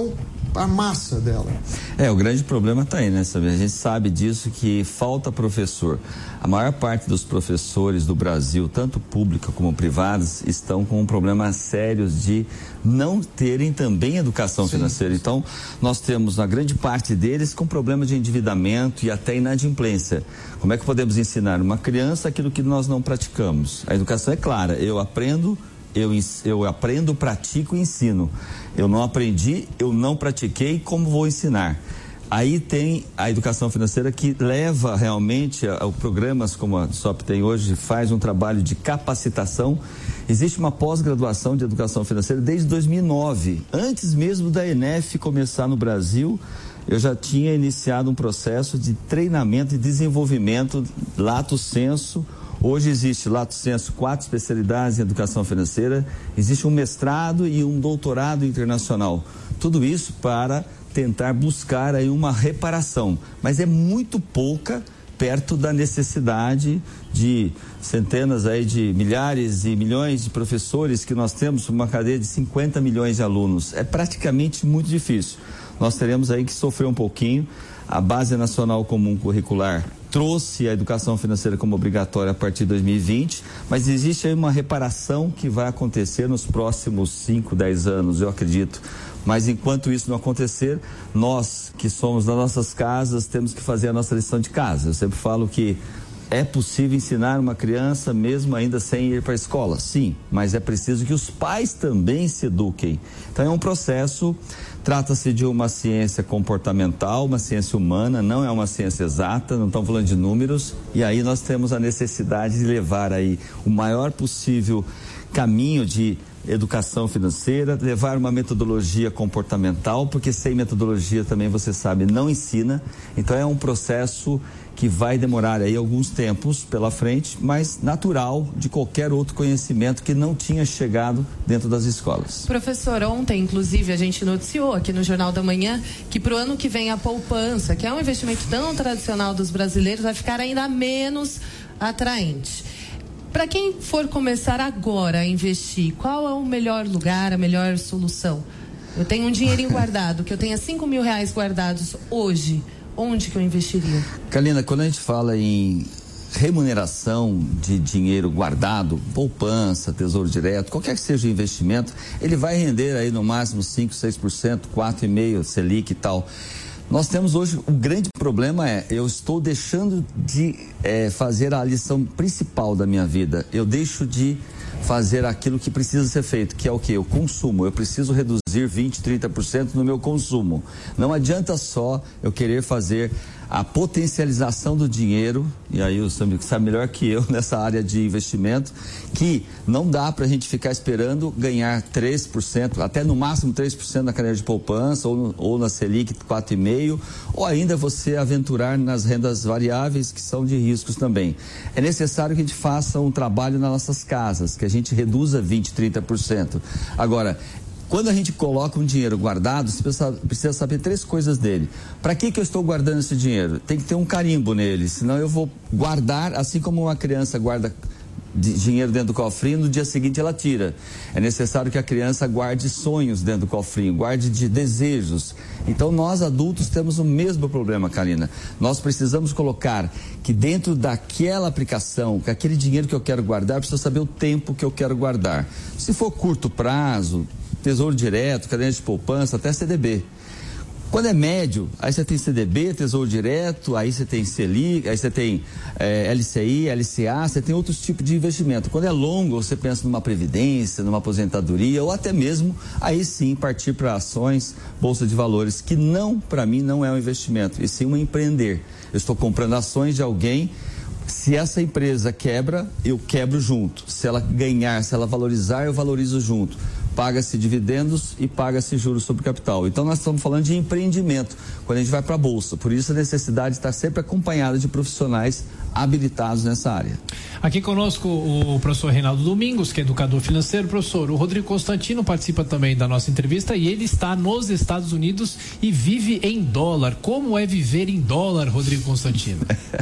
a massa dela. É, o grande problema está aí, né, Samir? A gente sabe disso, que falta professor. A maior parte dos professores do Brasil, tanto pública como privados, estão com problemas sérios de não terem também educação Sim. financeira. Então, nós temos a grande parte deles com problemas de endividamento e até inadimplência. Como é que podemos ensinar uma criança aquilo que nós não praticamos? A educação é clara, eu aprendo... Eu, eu aprendo, pratico e ensino. Eu não aprendi, eu não pratiquei, como vou ensinar? Aí tem a educação financeira que leva realmente a, a programas como a S O P tem hoje, faz um trabalho de capacitação. Existe uma pós-graduação de educação financeira desde dois mil e nove. Antes mesmo da E N E F começar no Brasil, eu já tinha iniciado um processo de treinamento e desenvolvimento lato sensu. Hoje existe, lato sensu, quatro especialidades em educação financeira, existe um mestrado e um doutorado internacional. Tudo isso para tentar buscar aí uma reparação, mas é muito pouca perto da necessidade de centenas aí de milhares e milhões de professores que nós temos, uma cadeia de cinquenta milhões de alunos. É praticamente muito difícil. Nós teremos aí que sofrer um pouquinho. A Base Nacional Comum Curricular trouxe a educação financeira como obrigatória a partir de dois mil e vinte, mas existe aí uma reparação que vai acontecer nos próximos cinco, dez anos, eu acredito. Mas enquanto isso não acontecer, nós que somos das nossas casas temos que fazer a nossa lição de casa. Eu sempre falo que é possível ensinar uma criança mesmo ainda sem ir para a escola, sim, mas é preciso que os pais também se eduquem. Então é um processo, trata-se de uma ciência comportamental, uma ciência humana, não é uma ciência exata, não estamos falando de números, e aí nós temos a necessidade de levar aí o maior possível caminho de educação financeira, levar uma metodologia comportamental, porque sem metodologia também, você sabe, não ensina. Então é um processo que vai demorar aí alguns tempos pela frente, mas natural de qualquer outro conhecimento que não tinha chegado dentro das escolas. Professor, ontem, inclusive, a gente noticiou aqui no Jornal da Manhã que para o ano que vem a poupança, que é um investimento tão tradicional dos brasileiros, vai ficar ainda menos atraente. Para quem for começar agora a investir, qual é o melhor lugar, a melhor solução? Eu tenho um dinheirinho guardado, que eu tenha cinco mil reais guardados hoje. Onde que eu investiria? Kalina, quando a gente fala em remuneração de dinheiro guardado, poupança, tesouro direto, qualquer que seja o investimento, ele vai render aí no máximo cinco, seis por cento, quatro vírgula cinco por cento, Selic e tal. Nós temos hoje, o grande problema é, eu estou deixando de é, fazer a lição principal da minha vida. Eu deixo de fazer aquilo que precisa ser feito, que é o quê? O consumo. Eu preciso reduzir vinte, trinta por cento no meu consumo. Não adianta só eu querer fazer a potencialização do dinheiro, e aí o Samir sabe melhor que eu nessa área de investimento, que não dá para a gente ficar esperando ganhar três por cento, até no máximo três por cento na cadeia de poupança, ou, no, ou na Selic quatro vírgula cinco por cento, ou ainda você aventurar nas rendas variáveis, que são de riscos também. É necessário que a gente faça um trabalho nas nossas casas, que a gente reduza vinte, trinta por cento. Agora, quando a gente coloca um dinheiro guardado, você precisa, precisa saber três coisas dele. Para que que eu estou guardando esse dinheiro? Tem que ter um carimbo nele, senão eu vou guardar, assim como uma criança guarda de dinheiro dentro do cofrinho, no dia seguinte ela tira. É necessário que a criança guarde sonhos dentro do cofrinho, guarde de desejos. Então nós adultos temos o mesmo problema, Kalina. Nós precisamos colocar que dentro daquela aplicação, que aquele dinheiro que eu quero guardar, eu preciso saber o tempo que eu quero guardar. Se for curto prazo, tesouro direto, cadeia de poupança, até C D B. Quando é médio, aí você tem C D B, tesouro direto, aí você tem Selic, aí você tem é, L C I, L C A, você tem outros tipos de investimento. Quando é longo, você pensa numa previdência, numa aposentadoria, ou até mesmo, aí sim, partir para ações, bolsa de valores, que não, para mim, não é um investimento, e sim um empreender. Eu estou comprando ações de alguém. Se essa empresa quebra, eu quebro junto. Se ela ganhar, se ela valorizar, eu valorizo junto. Paga-se dividendos e paga-se juros sobre capital. Então nós estamos falando de empreendimento, quando a gente vai para a bolsa. Por isso a necessidade de estar sempre acompanhada de profissionais habilitados nessa área. Aqui conosco o professor Reinaldo Domingos, que é educador financeiro. Professor, o Rodrigo Constantino participa também da nossa entrevista e ele está nos Estados Unidos e vive em dólar. Como é viver em dólar, Rodrigo Constantino?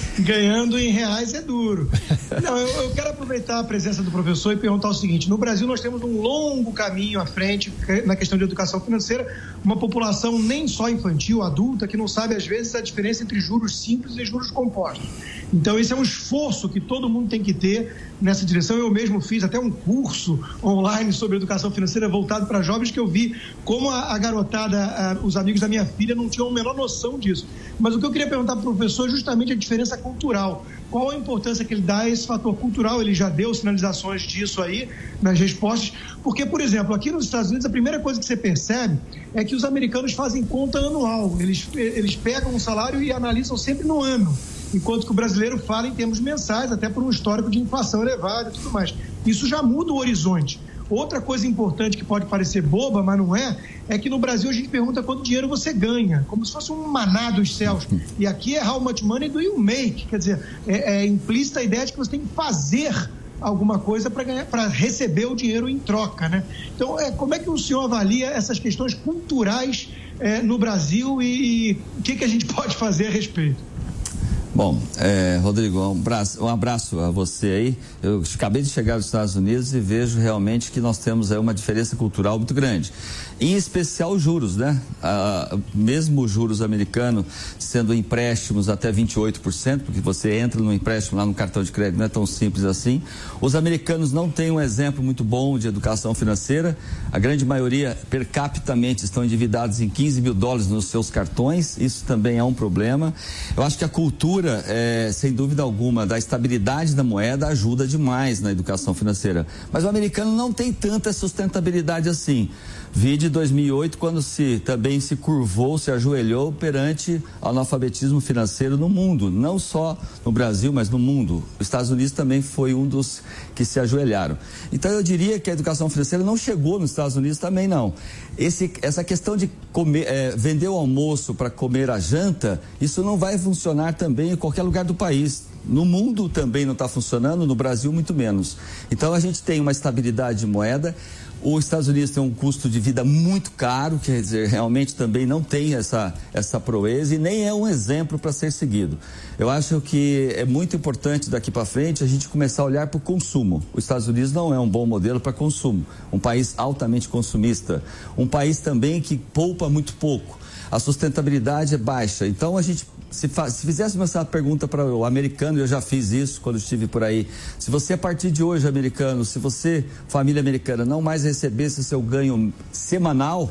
ganhando em reais é duro. Não, eu, eu quero aproveitar a presença do professor e perguntar o seguinte: no Brasil nós temos um longo caminho à frente na questão de educação financeira, uma população nem só infantil, adulta, que não sabe às vezes a diferença entre juros simples e juros compostos. Então esse é um esforço que todo mundo tem que ter nessa direção. Eu mesmo fiz até um curso online sobre educação financeira voltado para jovens, que eu vi como a, a garotada, a, os amigos da minha filha não tinham a menor noção disso. Mas o que eu queria perguntar para o professor é justamente a diferença cultural. Qual a importância que ele dá a esse fator cultural? Ele já deu sinalizações disso aí nas respostas. Porque, por exemplo, aqui nos Estados Unidos, a primeira coisa que você percebe é que os americanos fazem conta anual. Eles, eles pegam um salário e analisam sempre no ano, enquanto que o brasileiro fala em termos mensais, até por um histórico de inflação elevada e tudo mais. Isso já muda o horizonte. Outra coisa importante que pode parecer boba, mas não é, é que no Brasil a gente pergunta quanto dinheiro você ganha, como se fosse um maná dos céus. E aqui é how much money do you make? Quer dizer, é, é implícita a ideia de que você tem que fazer alguma coisa para ganhar, para receber o dinheiro em troca, né? Então, é, como é que o senhor avalia essas questões culturais é, no Brasil e, e o que, que a gente pode fazer a respeito? Bom, é, Rodrigo, um abraço, um abraço a você aí. Eu acabei de chegar dos Estados Unidos e vejo realmente que nós temos aí uma diferença cultural muito grande. Em especial os juros, né? Ah, mesmo os juros americanos sendo empréstimos até vinte e oito por cento, porque você entra no empréstimo lá no cartão de crédito, não é tão simples assim. Os americanos não têm um exemplo muito bom de educação financeira. A grande maioria, per capitamente, estão endividados em quinze mil dólares nos seus cartões. Isso também é um problema. Eu acho que a cultura É, sem dúvida alguma, da estabilidade da moeda ajuda demais na educação financeira. Mas o americano não tem tanta sustentabilidade assim. Vi de dois mil e oito, quando se também se curvou, se ajoelhou perante o analfabetismo financeiro no mundo. Não só no Brasil, mas no mundo. Os Estados Unidos também foi um dos que se ajoelharam. Então eu diria que a educação financeira não chegou nos Estados Unidos também não. Esse, essa questão de comer, é, vender o almoço para comer a janta, isso não vai funcionar também em qualquer lugar do país. No mundo também não está funcionando, no Brasil muito menos. Então a gente tem uma estabilidade de moeda. Os Estados Unidos tem um custo de vida muito caro, quer dizer, realmente também não tem essa, essa proeza e nem é um exemplo para ser seguido. Eu acho que é muito importante daqui para frente a gente começar a olhar para o consumo. Os Estados Unidos não é um bom modelo para consumo, um país altamente consumista, um país também que poupa muito pouco. A sustentabilidade é baixa, então a gente... Se, faz, se fizéssemos essa pergunta para o americano, eu já fiz isso quando estive por aí, se você a partir de hoje, americano, se você, família americana, não mais recebesse seu ganho semanal,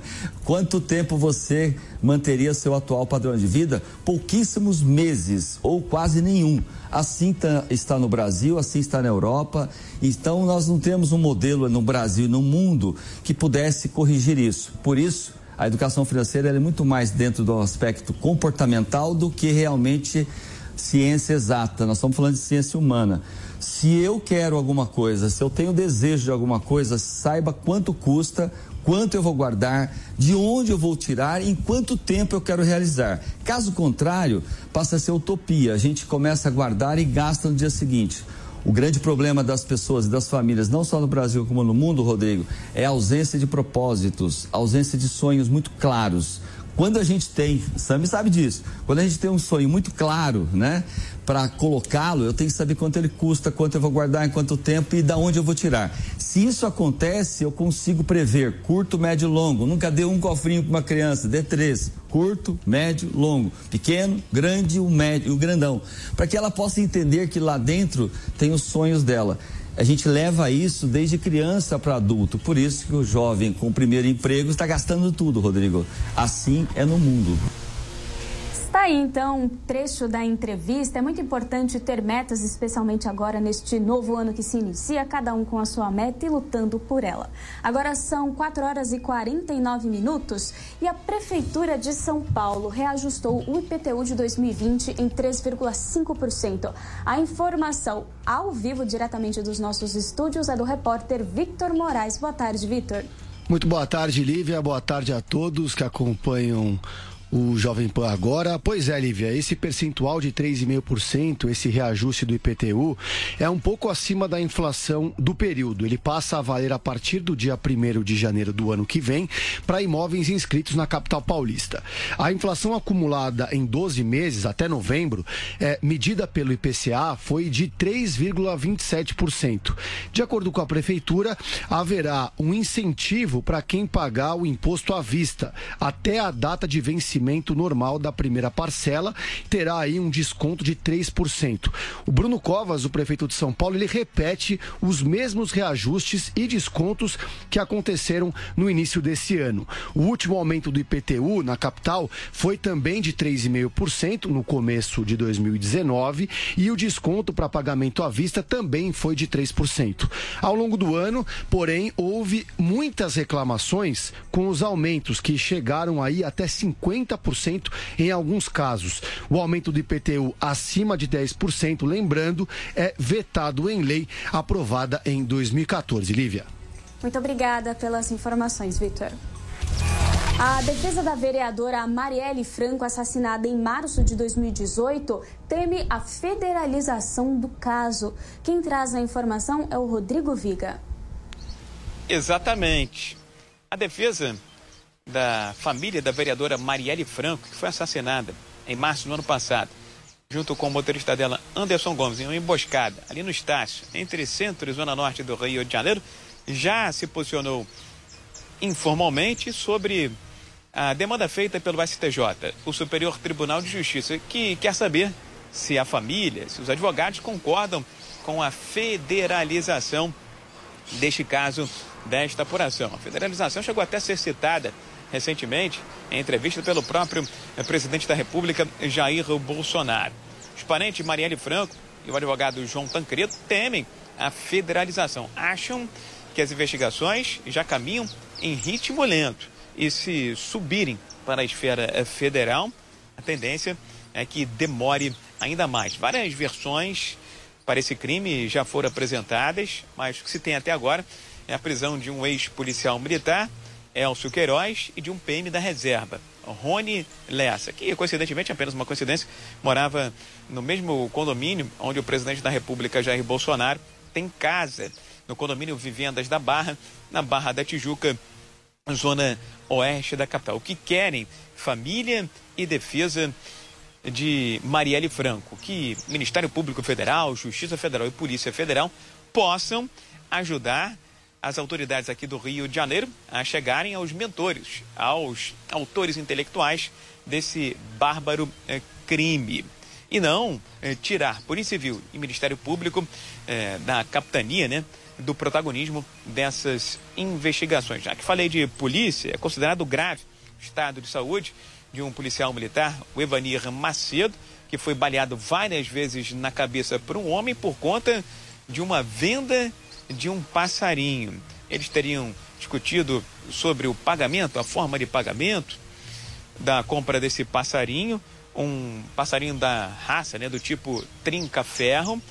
quanto tempo você manteria seu atual padrão de vida? Pouquíssimos meses, ou quase nenhum. Assim tá, está no Brasil, assim está na Europa. Então nós não temos um modelo no Brasil e no mundo que pudesse corrigir isso. Por isso, a educação financeira ela é muito mais dentro do aspecto comportamental do que realmente ciência exata. Nós estamos falando de ciência humana. Se eu quero alguma coisa, se eu tenho desejo de alguma coisa, saiba quanto custa, quanto eu vou guardar, de onde eu vou tirar, em quanto tempo eu quero realizar. Caso contrário, passa a ser utopia. A gente começa a guardar e gasta no dia seguinte. O grande problema das pessoas e das famílias, não só no Brasil como no mundo, Rodrigo, é a ausência de propósitos, a ausência de sonhos muito claros. Quando a gente tem, Sami sabe disso, quando a gente tem um sonho muito claro, né, para colocá-lo, eu tenho que saber quanto ele custa, quanto eu vou guardar, em quanto tempo e da onde eu vou tirar. Se isso acontece, eu consigo prever curto, médio e longo. Nunca dê um cofrinho para uma criança, dê três. Curto, médio, longo. Pequeno, grande, o médio e o grandão. Para que ela possa entender que lá dentro tem os sonhos dela. A gente leva isso desde criança para adulto. Por isso que o jovem com o primeiro emprego está gastando tudo, Rodrigo. Assim é no mundo. Está aí, então, um trecho da entrevista. É muito importante ter metas, especialmente agora neste novo ano que se inicia, cada um com a sua meta e lutando por ela. Agora são quatro horas e quarenta e nove minutos e a Prefeitura de São Paulo reajustou o I P T U de dois mil e vinte em três vírgula cinco por cento. A informação ao vivo, diretamente dos nossos estúdios, é do repórter Victor Moraes. Boa tarde, Victor. Muito boa tarde, Lívia. Boa tarde a todos que acompanham o Jovem Pan agora. Pois é, Lívia, esse percentual de três vírgula cinco por cento, esse reajuste do I P T U, é um pouco acima da inflação do período. Ele passa a valer a partir do dia primeiro de janeiro do ano que vem para imóveis inscritos na capital paulista. A inflação acumulada em doze meses, até novembro, é, medida pelo I P C A, foi de três vírgula vinte e sete por cento. De acordo com a Prefeitura, haverá um incentivo para quem pagar o imposto à vista até a data de vencimento normal da primeira parcela, terá aí um desconto de três por cento. O Bruno Covas, o prefeito de São Paulo, ele repete os mesmos reajustes e descontos que aconteceram no início desse ano. O último aumento do I P T U na capital foi também de três vírgula cinco por cento no começo de dois mil e dezenove e o desconto para pagamento à vista também foi de três por cento. Ao longo do ano, porém, houve muitas reclamações com os aumentos que chegaram aí até cinquenta por cento em alguns casos. O aumento do I P T U acima de dez por cento, lembrando, é vetado em lei aprovada em dois mil e quatorze. Lívia. Muito obrigada pelas informações, Vitor. A defesa da vereadora Marielle Franco, assassinada em março de dois mil e dezoito, teme a federalização do caso. Quem traz a informação é o Rodrigo Viga. Exatamente. A defesa da família da vereadora Marielle Franco, que foi assassinada em março do ano passado, junto com o motorista dela, Anderson Gomes, em uma emboscada ali no Estácio, entre centro e zona norte do Rio de Janeiro, já se posicionou informalmente sobre a demanda feita pelo S T J, o Superior Tribunal de Justiça, que quer saber se a família, se os advogados concordam com a federalização deste caso, desta apuração. A federalização chegou até a ser citada recentemente em entrevista pelo próprio presidente da República, Jair Bolsonaro. Os parentes de Marielle Franco e o advogado João Tancredo temem a federalização. Acham que as investigações já caminham em ritmo lento e, se subirem para a esfera federal, a tendência é que demore ainda mais. Várias versões para esse crime já foram apresentadas, mas o que se tem até agora é a prisão de um ex-policial militar, Elcio Queiroz, e de um P M da reserva, Rony Lessa, que coincidentemente, apenas uma coincidência, morava no mesmo condomínio onde o presidente da República, Jair Bolsonaro, tem casa, no condomínio Vivendas da Barra, na Barra da Tijuca, zona oeste da capital. O que querem família e defesa de Marielle Franco? Que Ministério Público Federal, Justiça Federal e Polícia Federal possam ajudar as autoridades aqui do Rio de Janeiro a chegarem aos mentores, aos autores intelectuais desse bárbaro eh, crime. E não eh, tirar Polícia Civil e Ministério Público eh, da capitania, né, do protagonismo dessas investigações. Já que falei de polícia, é considerado grave o estado de saúde de um policial militar, o Evanir Macedo, que foi baleado várias vezes na cabeça por um homem por conta de uma venda de um passarinho. Eles teriam discutido sobre o pagamento, a forma de pagamento da compra desse passarinho, um passarinho da raça, né, do tipo trinca-ferro,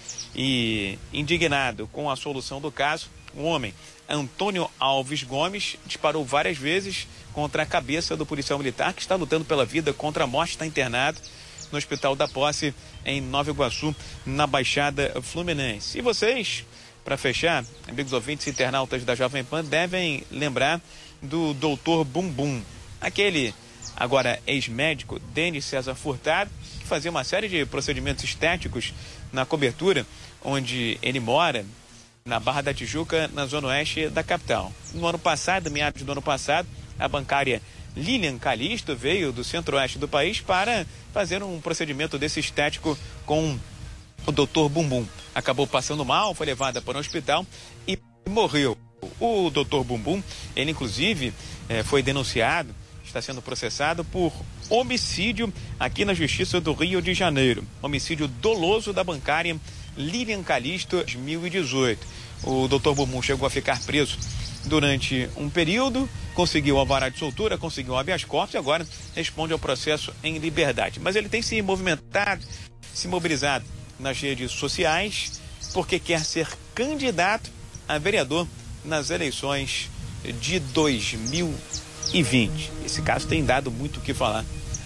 e indignado com a solução do caso, um homem, Antônio Alves Gomes, disparou várias vezes contra a cabeça do policial militar que está lutando pela vida contra a morte, está internado no Hospital da Posse em Nova Iguaçu, na Baixada Fluminense. E vocês, para fechar, amigos ouvintes e internautas da Jovem Pan, devem lembrar do doutor Bumbum, aquele agora ex-médico Denis César Furtado, que fazia uma série de procedimentos estéticos na cobertura onde ele mora, na Barra da Tijuca, na zona oeste da capital. No ano passado, meados do ano passado, a bancária Lilian Calisto veio do centro-oeste do país para fazer um procedimento desse estético com o doutor Bumbum. Acabou passando mal, foi levada para um hospital e morreu. O doutor Bumbum, ele inclusive eh, foi denunciado, está sendo processado por homicídio aqui na Justiça do Rio de Janeiro. Homicídio doloso da bancária Lilian Calisto, dois mil e dezoito. O doutor Bumbum chegou a ficar preso durante um período, conseguiu alvará de soltura, conseguiu habeas corpus e agora responde ao processo em liberdade. Mas ele tem se movimentado, se mobilizado nas redes sociais, porque quer ser candidato a vereador nas eleições de dois mil e vinte. Esse caso tem dado muito o que falar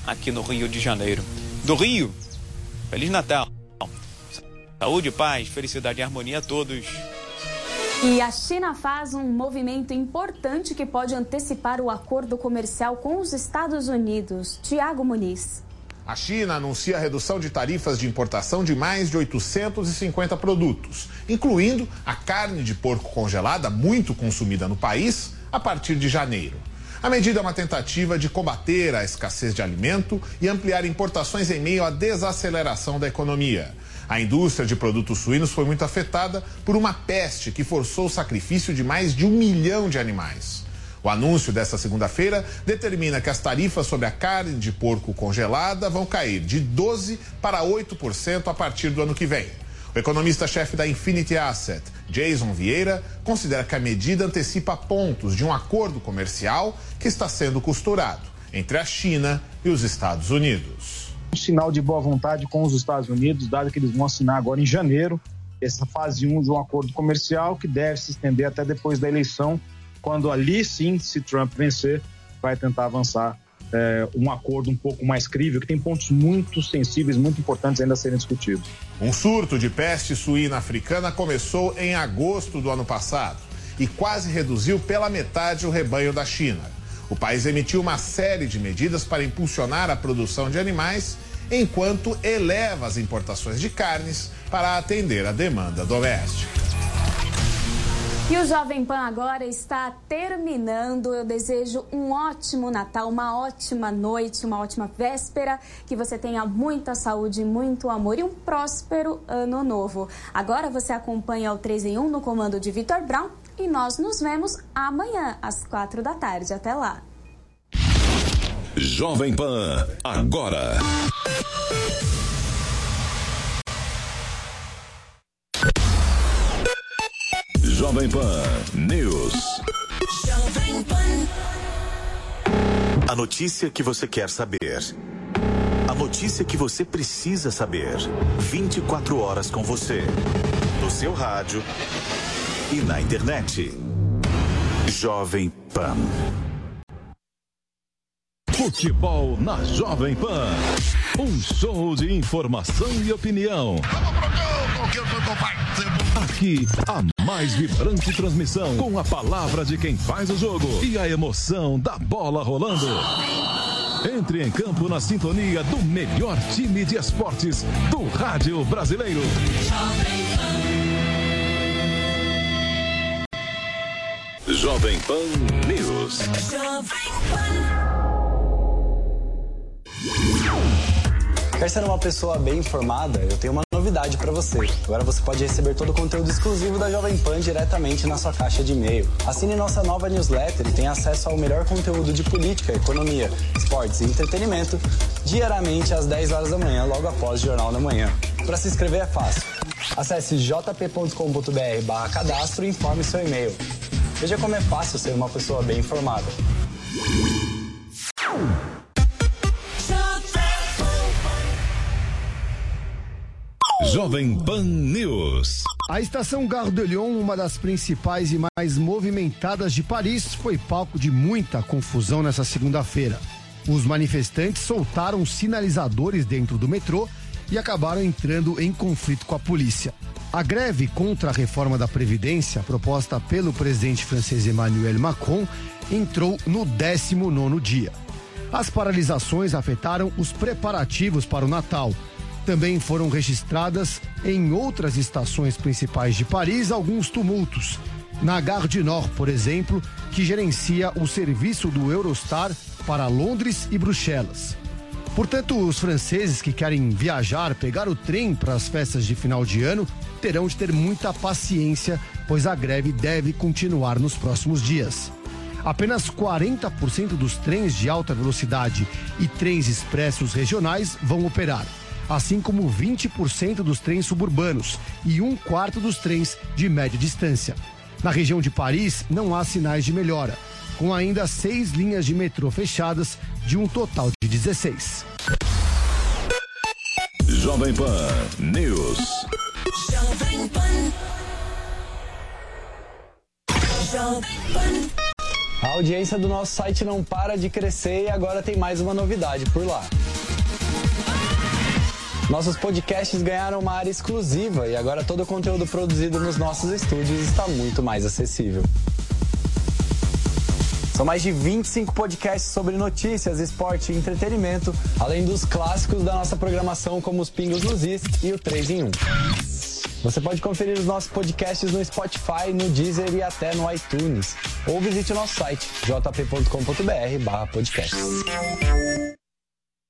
aqui no Rio de Janeiro. Do Rio, Feliz Natal. Saúde, paz, felicidade e harmonia a todos. E a China faz um movimento importante que pode antecipar o acordo comercial com os Estados Unidos. Tiago Muniz. A China anuncia a redução de tarifas de importação de mais de oitocentos e cinquenta produtos, incluindo a carne de porco congelada, muito consumida no país, a partir de janeiro. A medida é uma tentativa de combater a escassez de alimento e ampliar importações em meio à desaceleração da economia. A indústria de produtos suínos foi muito afetada por uma peste que forçou o sacrifício de mais de um milhão de animais. O anúncio desta segunda-feira determina que as tarifas sobre a carne de porco congelada vão cair de doze por cento para oito por cento a partir do ano que vem. O economista-chefe da Infinity Asset, Jason Vieira, considera que a medida antecipa pontos de um acordo comercial que está sendo costurado entre a China e os Estados Unidos. Um sinal de boa vontade com os Estados Unidos, dado que eles vão assinar agora em janeiro essa fase um de um acordo comercial que deve se estender até depois da eleição, quando ali sim, se Trump vencer, vai tentar avançar é, um acordo um pouco mais crível, que tem pontos muito sensíveis, muito importantes ainda a serem discutidos. Um surto de peste suína africana começou em agosto do ano passado e quase reduziu pela metade o rebanho da China. O país emitiu uma série de medidas para impulsionar a produção de animais, enquanto eleva as importações de carnes para atender a demanda doméstica. E o Jovem Pan agora está terminando. Eu desejo um ótimo Natal, uma ótima noite, uma ótima véspera, que você tenha muita saúde, muito amor e um próspero ano novo. Agora você acompanha o três em um no comando de Vitor Brown e nós nos vemos amanhã às quatro da tarde. Até lá. Jovem Pan, agora. Jovem Pan News. Jovem Pan. A notícia que você quer saber. A notícia que você precisa saber. vinte e quatro horas com você. No seu rádio e na internet. Jovem Pan. Futebol na Jovem Pan. Um show de informação e opinião. Aqui, a mais vibrante transmissão, com a palavra de quem faz o jogo e a emoção da bola rolando. Entre em campo na sintonia do melhor time de esportes do rádio brasileiro. Jovem Pan News. Quer ser uma pessoa bem informada? Eu tenho uma novidade para você. Agora você pode receber todo o conteúdo exclusivo da Jovem Pan diretamente na sua caixa de e-mail. Assine nossa nova newsletter e tenha acesso ao melhor conteúdo de política, economia, esportes e entretenimento diariamente às dez horas da manhã, logo após o Jornal da Manhã. Para se inscrever é fácil. Acesse jp ponto com ponto br barra cadastro e informe seu e-mail. Veja como é fácil ser uma pessoa bem informada. Jovem Pan News. A estação Gare de Lyon, uma das principais e mais movimentadas de Paris, foi palco de muita confusão nessa segunda-feira. Os manifestantes soltaram sinalizadores dentro do metrô e acabaram entrando em conflito com a polícia. A greve contra a reforma da Previdência, proposta pelo presidente francês Emmanuel Macron, entrou no décimo nono dia. As paralisações afetaram os preparativos para o Natal. Também foram registradas em outras estações principais de Paris alguns tumultos. Na Gare du Nord, por exemplo, que gerencia o serviço do Eurostar para Londres e Bruxelas. Portanto, os franceses que querem viajar, pegar o trem para as festas de final de ano, terão de ter muita paciência, pois a greve deve continuar nos próximos dias. Apenas quarenta por cento dos trens de alta velocidade e trens expressos regionais vão operar, assim como vinte por cento dos trens suburbanos e um quarto dos trens de média distância. Na região de Paris, não há sinais de melhora, com ainda seis linhas de metrô fechadas, de um total de dezesseis. Jovem Pan News. Jovem Pan. Jovem Pan. A audiência do nosso site não para de crescer e agora tem mais uma novidade por lá. Nossos podcasts ganharam uma área exclusiva e agora todo o conteúdo produzido nos nossos estúdios está muito mais acessível. São mais de vinte e cinco podcasts sobre notícias, esporte e entretenimento, além dos clássicos da nossa programação como os Pingos nos Is e o três em um. Você pode conferir os nossos podcasts no Spotify, no Deezer e até no iTunes. Ou visite o nosso site, j p ponto com ponto b r barra podcast.